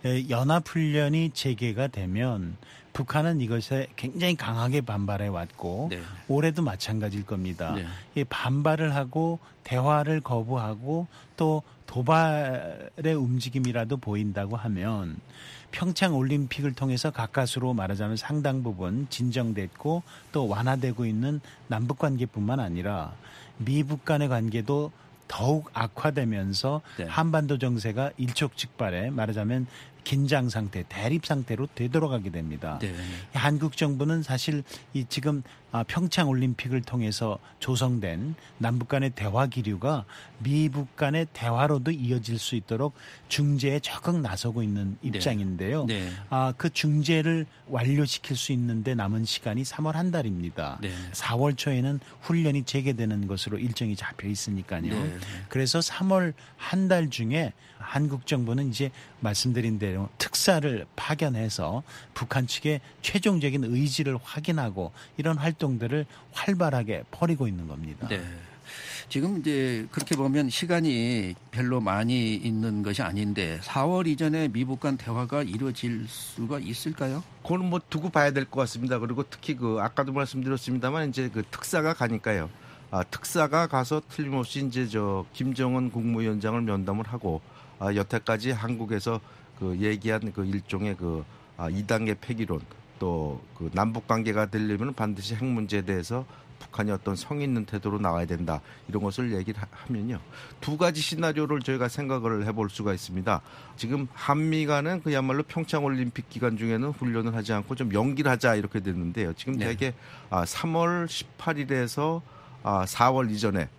연합훈련이 재개가 되면 북한은 이것에 굉장히 강하게 반발해 왔고 네. 올해도 마찬가지일 겁니다. 네. 이 반발을 하고 대화를 거부하고 또 도발의 움직임이라도 보인다고 하면 평창 올림픽을 통해서 가까스로 말하자면 상당 부분 진정됐고 또 완화되고 있는 남북관계뿐만 아니라 미북 간의 관계도 더욱 악화되면서 네. 한반도 정세가 일촉즉발에 말하자면 긴장 상태, 대립 상태로 되돌아가게 됩니다. 네. 한국 정부는 사실 이 지금 평창 올림픽을 통해서 조성된 남북 간의 대화 기류가 미북 간의 대화로도 이어질 수 있도록 중재에 적극 나서고 있는 입장인데요. 네. 그 중재를 완료시킬 수 있는데 남은 시간이 3월 한 달입니다. 네. 4월 초에는 훈련이 재개되는 것으로 일정이 잡혀 있으니까요. 네. 그래서 3월 한 달 중에 한국 정부는 이제 말씀드린 대로 특사를 파견해서 북한 측의 최종적인 의지를 확인하고 이런 활동들을 활발하게 벌이고 있는 겁니다. 네. 지금 이제 그렇게 보면 시간이 별로 많이 있는 것이 아닌데 4월 이전에 미북 간 대화가 이루어질 수가 있을까요? 그건 두고 봐야 될 것 같습니다. 그리고 특히 아까도 말씀드렸습니다만 이제 특사가 가니까요. 특사가 가서 틀림없이 이제 김정은 국무위원장을 면담을 하고 여태까지 한국에서 얘기한 일종의 2단계 폐기론 또 남북 관계가 되려면 반드시 핵 문제에 대해서 북한이 어떤 성의 있는 태도로 나와야 된다. 이런 것을 얘기를 하면요. 두 가지 시나리오를 저희가 생각을 해볼 수가 있습니다. 지금 한미 간은 그야말로 평창 올림픽 기간 중에는 훈련을 하지 않고 좀 연기를 하자 이렇게 됐는데요. 지금 대개 3월 18일에서 4월 이전에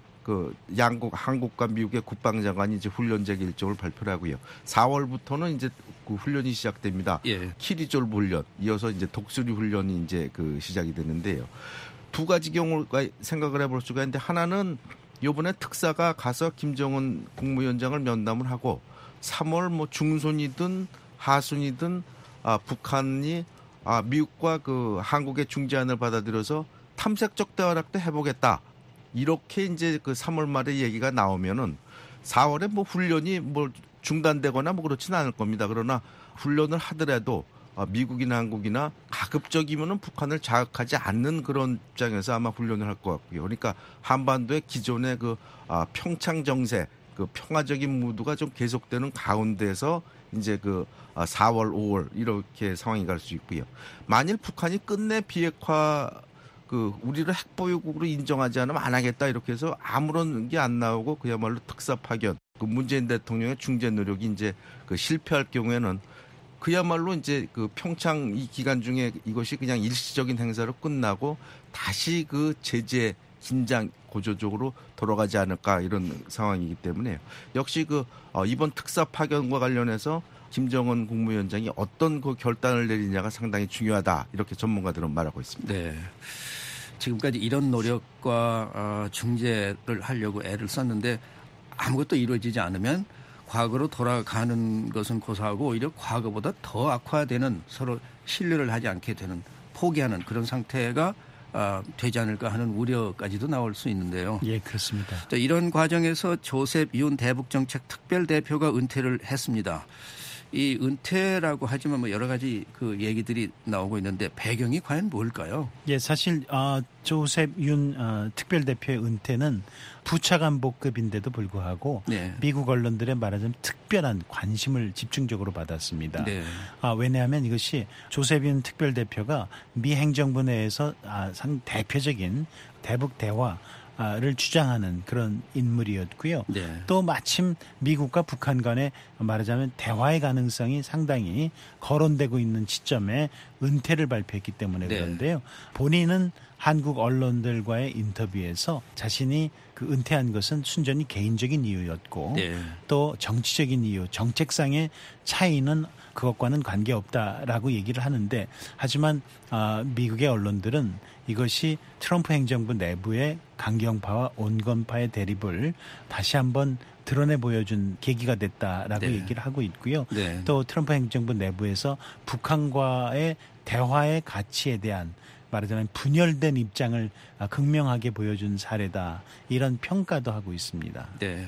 한국과 미국의 국방장관이 이제 훈련 재개 일정을 발표를 하고요. 4월부터는 이제 훈련이 시작됩니다. 예. 키리졸브 훈련, 이어서 이제 독수리 훈련이 이제 시작이 되는데요. 두 가지 경우가 생각을 해볼 수가 있는데 하나는 이번에 특사가 가서 김정은 국무위원장을 면담을 하고 3월 중순이든 하순이든 북한이 미국과 한국의 중재안을 받아들여서 탐색적 대화락도 해보겠다. 이렇게 이제 3월 말에 얘기가 나오면은 4월에 훈련이 중단되거나 그렇지는 않을 겁니다. 그러나 훈련을 하더라도 미국이나 한국이나 가급적이면은 북한을 자극하지 않는 그런 입장에서 아마 훈련을 할 것 같고요. 그러니까 한반도의 기존의 평창 정세, 평화적인 무드가 좀 계속되는 가운데서 이제 4월, 5월 이렇게 상황이 갈 수 있고요. 만일 북한이 끝내 비핵화 우리를 핵보유국으로 인정하지 않으면 안 하겠다 이렇게 해서 아무런 게 안 나오고 그야말로 특사 파견, 문재인 대통령의 중재 노력이 이제 실패할 경우에는 그야말로 이제 평창 이 기간 중에 이것이 그냥 일시적인 행사로 끝나고 다시 제재 긴장 고조적으로 돌아가지 않을까 이런 상황이기 때문에 역시 이번 특사 파견과 관련해서 김정은 국무위원장이 어떤 결단을 내리냐가 상당히 중요하다 이렇게 전문가들은 말하고 있습니다. 네. 지금까지 이런 노력과 중재를 하려고 애를 썼는데 아무것도 이루어지지 않으면 과거로 돌아가는 것은 고사하고 오히려 과거보다 더 악화되는 서로 신뢰를 하지 않게 되는 포기하는 그런 상태가 되지 않을까 하는 우려까지도 나올 수 있는데요. 예, 그렇습니다. 이런 과정에서 조셉 윤 대북정책 특별대표가 은퇴를 했습니다. 이 은퇴라고 하지만 여러 가지 얘기들이 나오고 있는데 배경이 과연 뭘까요? 예, 사실 조셉 윤 특별대표의 은퇴는 부차관보급인데도 불구하고 네. 미국 언론들의 말하자면 특별한 관심을 집중적으로 받았습니다. 네. 왜냐하면 이것이 조셉 윤 특별대표가 미 행정부 내에서 상 대표적인 대북 대화를 주장하는 그런 인물이었고요. 네. 또 마침 미국과 북한 간에 말하자면 대화의 가능성이 상당히 거론되고 있는 시점에 은퇴를 발표했기 때문에 그런데요. 본인은 한국 언론들과의 인터뷰에서 자신이 은퇴한 것은 순전히 개인적인 이유였고 또 정치적인 이유, 정책상의 차이는 그것과는 관계없다라고 얘기를 하는데 하지만 미국의 언론들은 이것이 트럼프 행정부 내부의 강경파와 온건파의 대립을 다시 한번 드러내 보여준 계기가 됐다라고 얘기를 하고 있고요. 또 트럼프 행정부 내부에서 북한과의 대화의 가치에 대한 말하자면 분열된 입장을 극명하게 보여준 사례다. 이런 평가도 하고 있습니다. 네.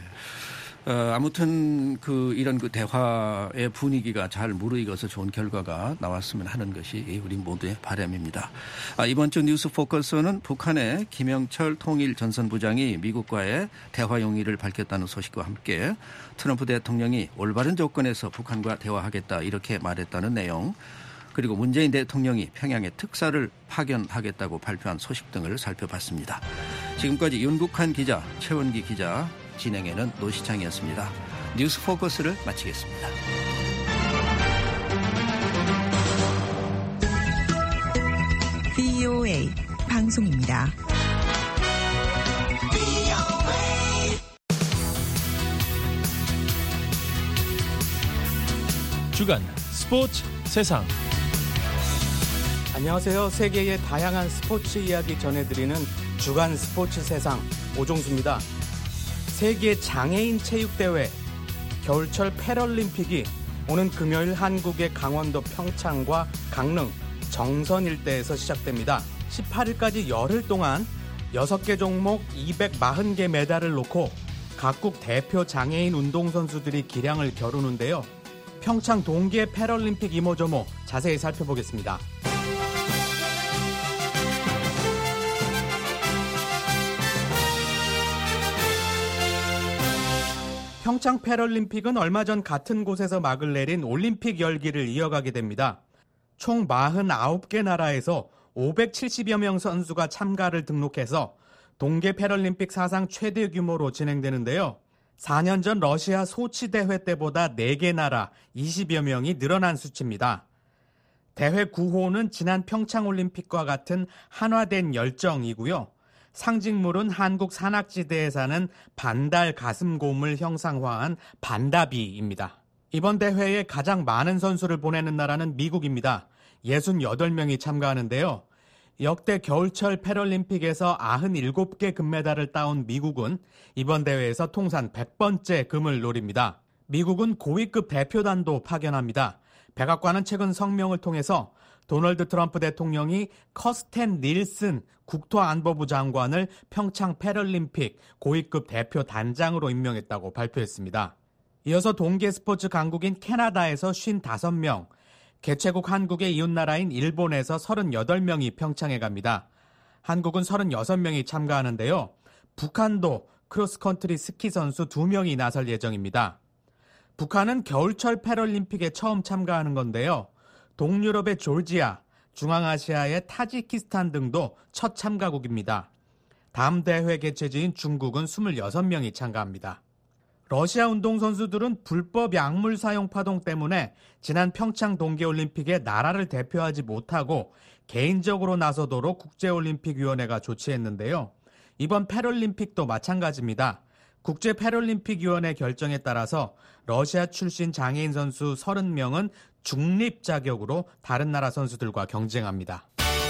아무튼 이런 대화의 분위기가 잘 무르익어서 좋은 결과가 나왔으면 하는 것이 우리 모두의 바람입니다. 이번 주 뉴스 포커스는 북한의 김영철 통일 전선부장이 미국과의 대화 용의를 밝혔다는 소식과 함께 트럼프 대통령이 올바른 조건에서 북한과 대화하겠다 이렇게 말했다는 내용, 그리고 문재인 대통령이 평양에 특사를 파견하겠다고 발표한 소식 등을 살펴봤습니다. 지금까지 윤국한 기자, 최원기 기자, 진행에는 노시창이었습니다. 뉴스 포커스를 마치겠습니다. VOA 방송입니다. 주간 스포츠 세상. 안녕하세요. 세계의 다양한 스포츠 이야기 전해드리는 주간 스포츠 세상 오종수입니다. 세계 장애인 체육대회 겨울철 패럴림픽이 오는 금요일 한국의 강원도 평창과 강릉, 정선 일대에서 시작됩니다. 18일까지 열흘 동안 6개 종목 240개 메달을 놓고 각국 대표 장애인 운동선수들이 기량을 겨루는데요. 평창 동계 패럴림픽 이모저모 자세히 살펴보겠습니다. 평창 패럴림픽은 얼마 전 같은 곳에서 막을 내린 올림픽 열기를 이어가게 됩니다. 총 49개 나라에서 570여 명 선수가 참가를 등록해서 동계 패럴림픽 사상 최대 규모로 진행되는데요. 4년 전 러시아 소치 대회 때보다 4개 나라 20여 명이 늘어난 수치입니다. 대회 구호는 지난 평창올림픽과 같은 한화된 열정이고요. 상징물은 한국 산악지대에 사는 반달 가슴곰을 형상화한 반다비입니다. 이번 대회에 가장 많은 선수를 보내는 나라는 미국입니다. 68명이 참가하는데요. 역대 겨울철 패럴림픽에서 97개 금메달을 따온 미국은 이번 대회에서 통산 100번째 금을 노립니다. 미국은 고위급 대표단도 파견합니다. 백악관은 최근 성명을 통해서 도널드 트럼프 대통령이 커스텐 닐슨 국토안보부 장관을 평창 패럴림픽 고위급 대표 단장으로 임명했다고 발표했습니다. 이어서 동계 스포츠 강국인 캐나다에서 55명, 개최국 한국의 이웃나라인 일본에서 38명이 평창에 갑니다. 한국은 36명이 참가하는데요. 북한도 크로스컨트리 스키 선수 2명이 나설 예정입니다. 북한은 겨울철 패럴림픽에 처음 참가하는 건데요. 동유럽의 조지아, 중앙아시아의 타지키스탄 등도 첫 참가국입니다. 다음 대회 개최지인 중국은 26명이 참가합니다. 러시아 운동선수들은 불법 약물 사용 파동 때문에 지난 평창 동계올림픽에 나라를 대표하지 못하고 개인적으로 나서도록 국제올림픽위원회가 조치했는데요. 이번 패럴림픽도 마찬가지입니다. 국제패럴림픽위원회 결정에 따라서 러시아 출신 장애인 선수 30명은 중립 자격으로 다른 나라 선수들과 경쟁합니다.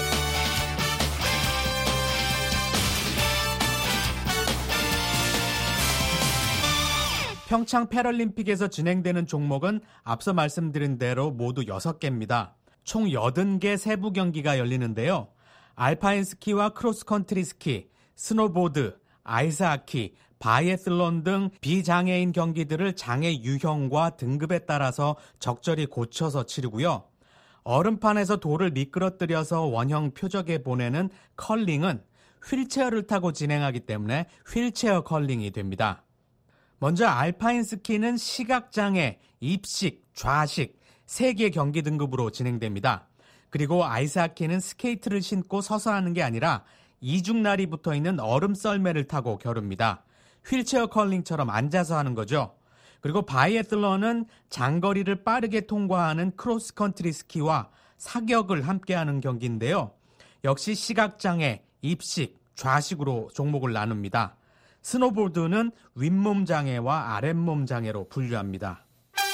평창 패럴림픽에서 진행되는 종목은 앞서 말씀드린 대로 모두 6개입니다. 총 80개 세부 경기가 열리는데요. 알파인 스키와 크로스컨트리 스키, 스노보드, 아이스하키, 바이애슬론 등 비장애인 경기들을 장애 유형과 등급에 따라서 적절히 고쳐서 치르고요. 얼음판에서 돌을 미끄러뜨려서 원형 표적에 보내는 컬링은 휠체어를 타고 진행하기 때문에 휠체어 컬링이 됩니다. 먼저 알파인 스키는 시각장애, 입식, 좌식 3개 경기 등급으로 진행됩니다. 그리고 아이스하키는 스케이트를 신고 서서 하는 게 아니라 이중날이 붙어있는 얼음 썰매를 타고 겨룹니다. 휠체어 컬링처럼 앉아서 하는 거죠. 그리고 바이애슬론은 장거리를 빠르게 통과하는 크로스컨트리 스키와 사격을 함께하는 경기인데요. 역시 시각장애, 입식, 좌식으로 종목을 나눕니다. 스노보드는 윗몸 장애와 아랫몸 장애로 분류합니다.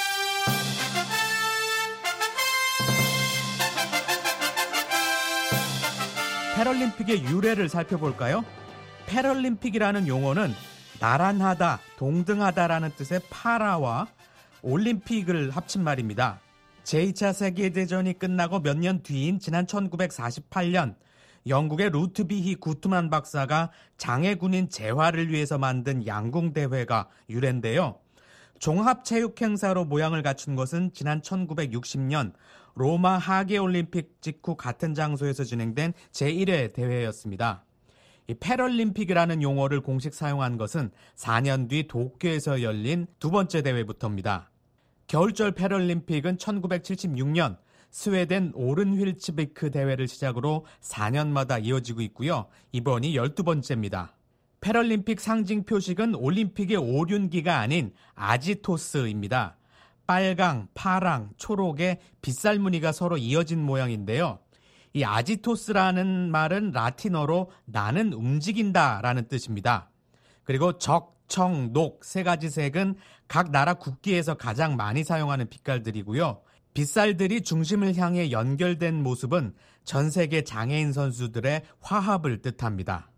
패럴림픽의 유래를 살펴볼까요? 패럴림픽이라는 용어는 나란하다, 동등하다라는 뜻의 파라와 올림픽을 합친 말입니다. 제2차 세계대전이 끝나고 몇 년 뒤인 지난 1948년 영국의 루트비히 구트만 박사가 장애군인 재활을 위해서 만든 양궁대회가 유래인데요. 종합체육행사로 모양을 갖춘 것은 지난 1960년 로마 하계올림픽 직후 같은 장소에서 진행된 제1회 대회였습니다. 이 패럴림픽이라는 용어를 공식 사용한 것은 4년 뒤 도쿄에서 열린 두 번째 대회부터입니다. 겨울철 패럴림픽은 1976년 스웨덴 오른휠츠비크 대회를 시작으로 4년마다 이어지고 있고요. 이번이 12번째입니다. 패럴림픽 상징 표식은 올림픽의 오륜기가 아닌 아지토스입니다. 빨강, 파랑, 초록의 빗살 무늬가 서로 이어진 모양인데요. 이 아지토스라는 말은 라틴어로 나는 움직인다라는 뜻입니다. 그리고 적, 청, 녹 세 가지 색은 각 나라 국기에서 가장 많이 사용하는 빛깔들이고요. 빗살들이 중심을 향해 연결된 모습은 전 세계 장애인 선수들의 화합을 뜻합니다.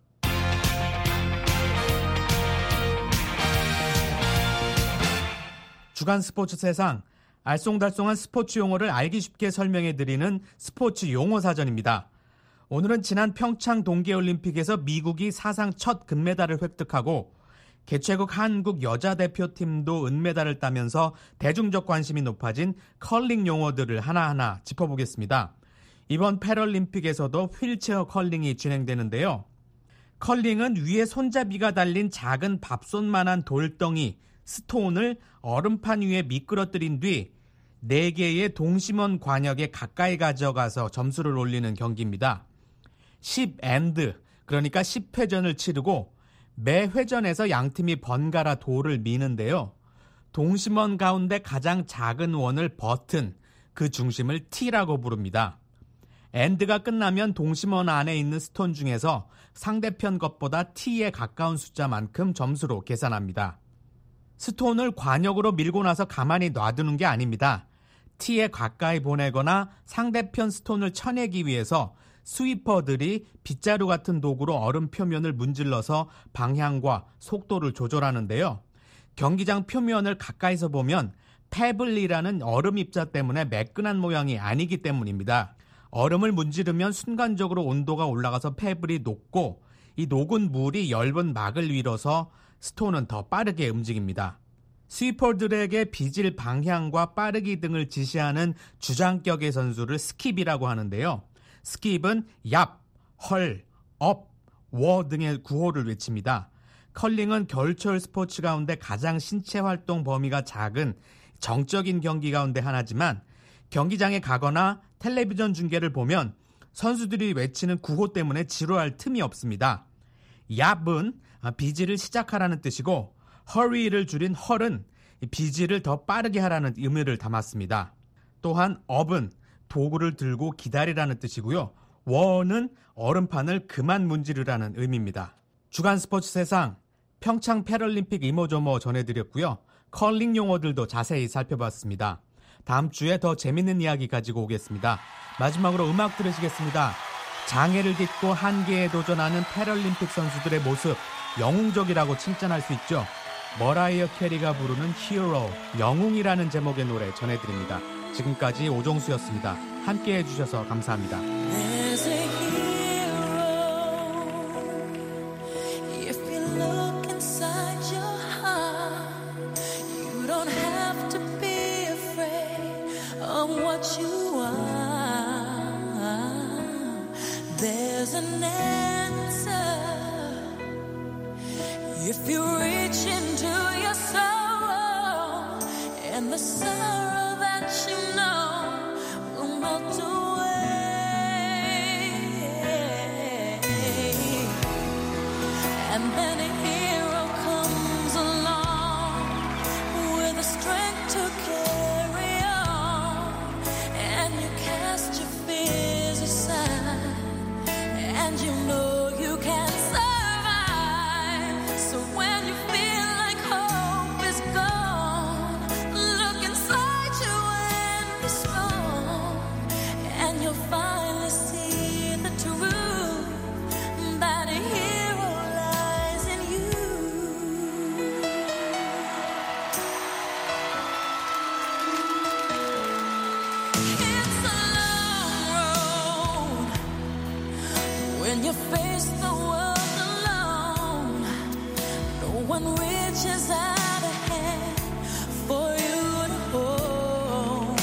주간 스포츠 세상, 알쏭달쏭한 스포츠 용어를 알기 쉽게 설명해드리는 스포츠 용어 사전입니다. 오늘은 지난 평창 동계올림픽에서 미국이 사상 첫 금메달을 획득하고 개최국 한국 여자대표팀도 은메달을 따면서 대중적 관심이 높아진 컬링 용어들을 하나하나 짚어보겠습니다. 이번 패럴림픽에서도 휠체어 컬링이 진행되는데요. 컬링은 위에 손잡이가 달린 작은 밥솥만한 돌덩이, 스톤을 얼음판 위에 미끄러뜨린 뒤 4개의 동심원 관역에 가까이 가져가서 점수를 올리는 경기입니다. 10엔드, 그러니까 10회전을 치르고 매 회전에서 양팀이 번갈아 돌을 미는데요. 동심원 가운데 가장 작은 원을 버튼, 그 중심을 T라고 부릅니다. 엔드가 끝나면 동심원 안에 있는 스톤 중에서 상대편 것보다 T에 가까운 숫자만큼 점수로 계산합니다. 스톤을 관역으로 밀고 나서 가만히 놔두는 게 아닙니다. T에 가까이 보내거나 상대편 스톤을 쳐내기 위해서 스위퍼들이 빗자루 같은 도구로 얼음 표면을 문질러서 방향과 속도를 조절하는데요. 경기장 표면을 가까이서 보면 페블이라는 얼음 입자 때문에 매끈한 모양이 아니기 때문입니다. 얼음을 문지르면 순간적으로 온도가 올라가서 페블이 녹고 이 녹은 물이 엷은 막을 밀어서 스톤은 더 빠르게 움직입니다. 스위퍼들에게 빗질 방향과 빠르기 등을 지시하는 주장격의 선수를 스킵이라고 하는데요. 스킵은 얍, 헐, 업, 워 등의 구호를 외칩니다. 컬링은 겨울철 스포츠 가운데 가장 신체 활동 범위가 작은 정적인 경기 가운데 하나지만 경기장에 가거나 텔레비전 중계를 보면 선수들이 외치는 구호 때문에 지루할 틈이 없습니다. 얍은 비질을 시작하라는 뜻이고 hurry를 줄인 hur은 비질을 더 빠르게 하라는 의미를 담았습니다. 또한 up은 도구를 들고 기다리라는 뜻이고요. won은 얼음판을 그만 문지르라는 의미입니다. 주간 스포츠 세상 평창 패럴림픽 이모저모 전해드렸고요. 컬링 용어들도 자세히 살펴봤습니다. 다음 주에 더 재밌는 이야기 가지고 오겠습니다. 마지막으로 음악 들으시겠습니다. 장애를 딛고 한계에 도전하는 패럴림픽 선수들의 모습 영웅적이라고 칭찬할 수 있죠. 머라이어 캐리가 부르는 히어로, 영웅이라는 제목의 노래 전해드립니다. 지금까지 오종수였습니다. 함께해 주셔서 감사합니다. There's an answer if you reach into your soul, and the sorrow that you know will melt away, and then a hero comes along with the strength to carry on, and you cast your fears aside, and you know you can survive. So when you feel like hope is gone, look inside you and be strong, and you'll finally see the truth that a hero lies in you. It's a long road when you face the world alone. No one reaches out a hand for you to hold.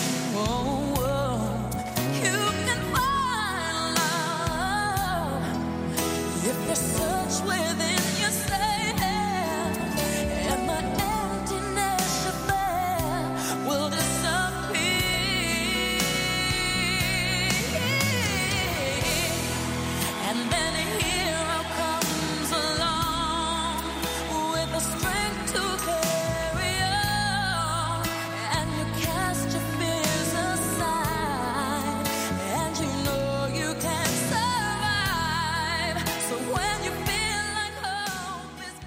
You can find love if you search within yourself, and the emptiness you bear will disappear. And then a hero comes along with the strength to carry on, and you cast your fears aside, and you know you can survive. So when you feel like hope is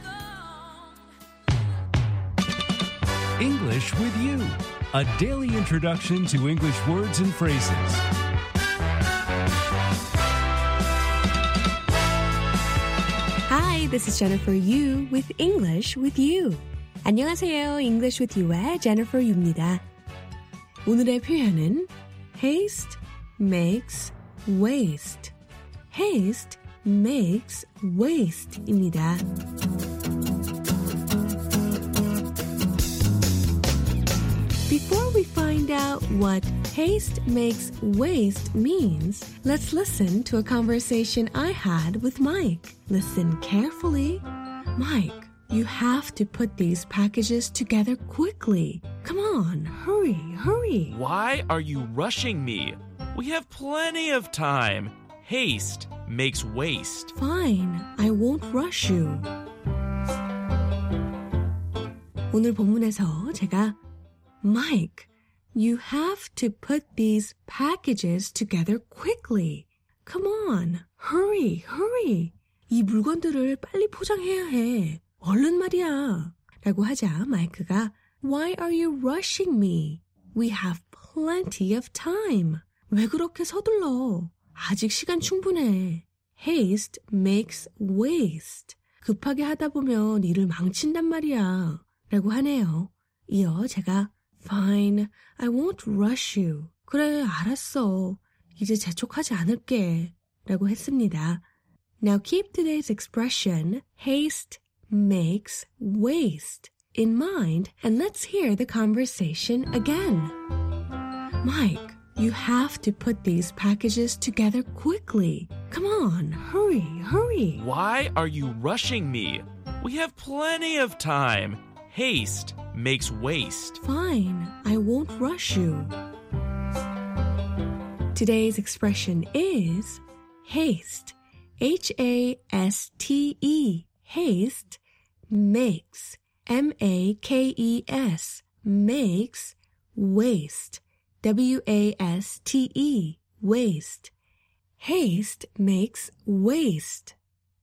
gone. English with You, a daily introduction to English words and phrases. Hi, this is Jennifer Yu with English with You. 안녕하세요. English with You의 Jennifer Yu입니다. 오늘의 표현은 haste makes waste. haste makes waste입니다. Before we find out what haste makes waste means, let's listen to a conversation I had with Mike. Listen carefully. Mike, you have to put these packages together quickly. Come on, hurry, hurry. Why are you rushing me? We have plenty of time. Haste makes waste. Fine, I won't rush you. 오늘 본문에서 제가 Mike, you have to put these packages together quickly. Come on, hurry, hurry. 이 물건들을 빨리 포장해야 해. 얼른 말이야. 라고 하자 마이크가 Why are you rushing me? We have plenty of time. 왜 그렇게 서둘러? 아직 시간 충분해. Haste makes waste. 급하게 하다 보면 일을 망친단 말이야. 라고 하네요. 이어 제가 Fine, I won't rush you. 그래, 알았어. 이제 재촉하지 않을게. 라고 했습니다. Now keep today's expression, haste makes waste, in mind, and let's hear the conversation again. Mike, you have to put these packages together quickly. Come on, hurry, hurry. Why are you rushing me? We have plenty of time. Haste makes waste. Fine, I won't rush you. Today's expression is haste. H-A-S-T-E. Haste makes. M-A-K-E-S. Makes waste. W-A-S-T-E. Waste. Haste makes waste.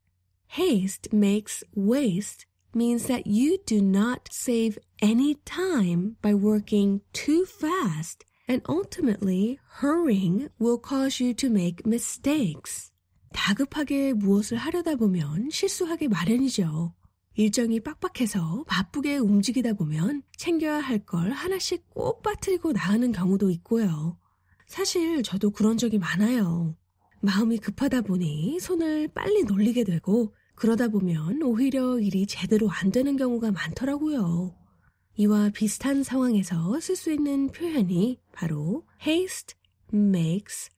Haste makes waste means that you do not save any time by working too fast, and ultimately hurrying will cause you to make mistakes. 다급하게 무엇을 하려다 보면 실수하게 마련이죠. 일정이 빡빡해서 바쁘게 움직이다 보면 챙겨야 할 걸 하나씩 꼭 빠뜨리고 나가는 경우도 있고요. 사실 저도 그런 적이 많아요. 마음이 급하다 보니 손을 빨리 놀리게 되고 그러다 보면 오히려 일이 제대로 안 되는 경우가 많더라고요. 이와 비슷한 상황에서 쓸 수 있는 표현이 바로 haste makes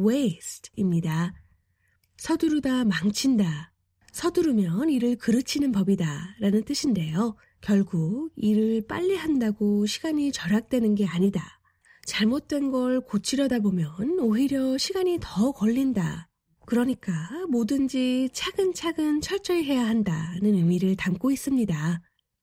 waste입니다. 서두르다 망친다. 서두르면 일을 그르치는 법이다 라는 뜻인데요. 결국 일을 빨리 한다고 시간이 절약되는 게 아니다. 잘못된 걸 고치려다 보면 오히려 시간이 더 걸린다. 그러니까 뭐든지 차근차근 철저히 해야 한다는 의미를 담고 있습니다.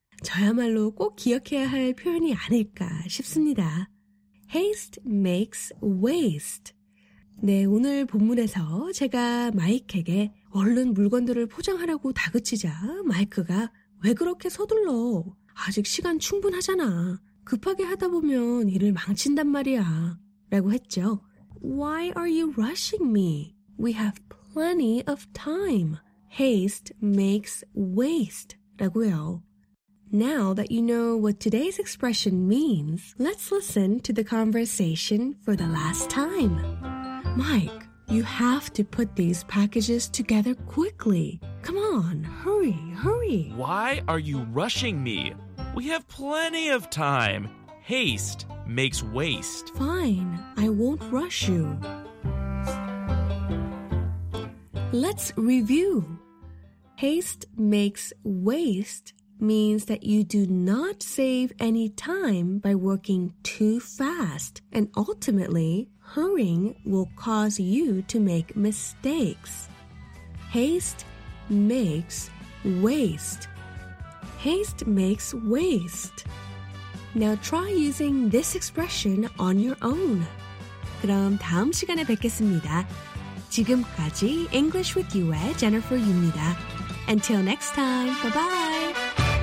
저야말로 꼭 기억해야 할 표현이 아닐까 싶습니다. Haste makes waste. 네, 오늘 본문에서 제가 마이크에게 얼른 물건들을 포장하라고 다그치자 마이크가 왜 그렇게 서둘러? 아직 시간 충분하잖아. 급하게 하다 보면 일을 망친단 말이야. 라고 했죠. Why are you rushing me? We have plenty of time. Haste makes waste. 라고요. Now that you know what today's expression means, let's listen to the conversation for the last time. Mike, you have to put these packages together quickly. Come on, hurry, hurry. Why are you rushing me? We have plenty of time. Haste makes waste. Fine, I won't rush you. Let's review. Haste makes waste means that you do not save any time by working too fast, and ultimately, hurrying will cause you to make mistakes. Haste makes waste. Haste makes waste. Now try using this expression on your own. 그럼 다음 시간에 뵙겠습니다. 지금까지 English with You의 Jennifer Yu입니다. Until next time, bye-bye.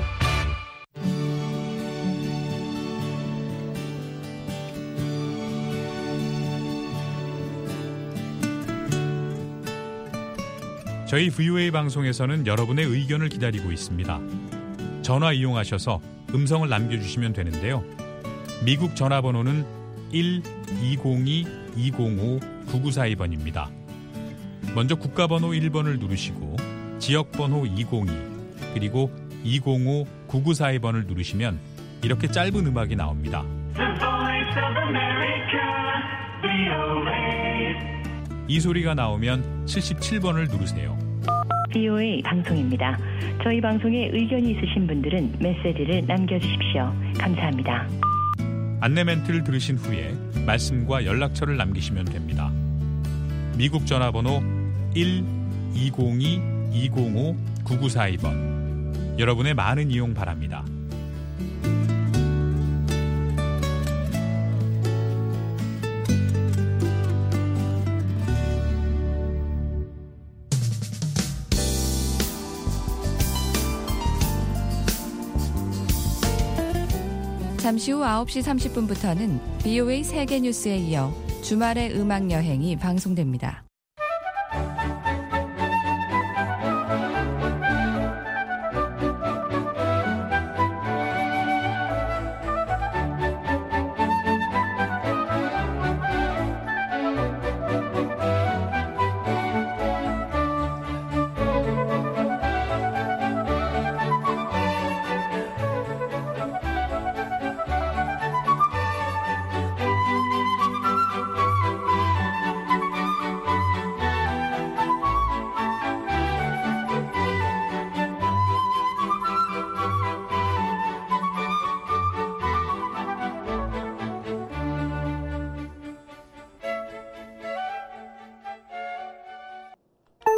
저희 VOA 방송에서는 여러분의 의견을 기다리고 있습니다. 전화 이용하셔서 음성을 남겨주시면 되는데요. 미국 전화번호는 1-202-205-9942번입니다. 먼저 국가번호 1번을 누르시고 지역번호 202 그리고 205-9942번을 누르시면 이렇게 짧은 음악이 나옵니다. 이 소리가 나오면 77번을 누르세요. VOA 방송입니다. 저희 방송에 의견이 있으신 분들은 메시지를 남겨주십시오. 감사합니다. 안내 멘트를 들으신 후에 말씀과 연락처를 남기시면 됩니다. 미국 전화번호 1-202-205-9942번. 여러분의 많은 이용 바랍니다. 잠시 후 9시 30분부터는 VOA 세계 뉴스에 이어 주말의 음악 여행이 방송됩니다.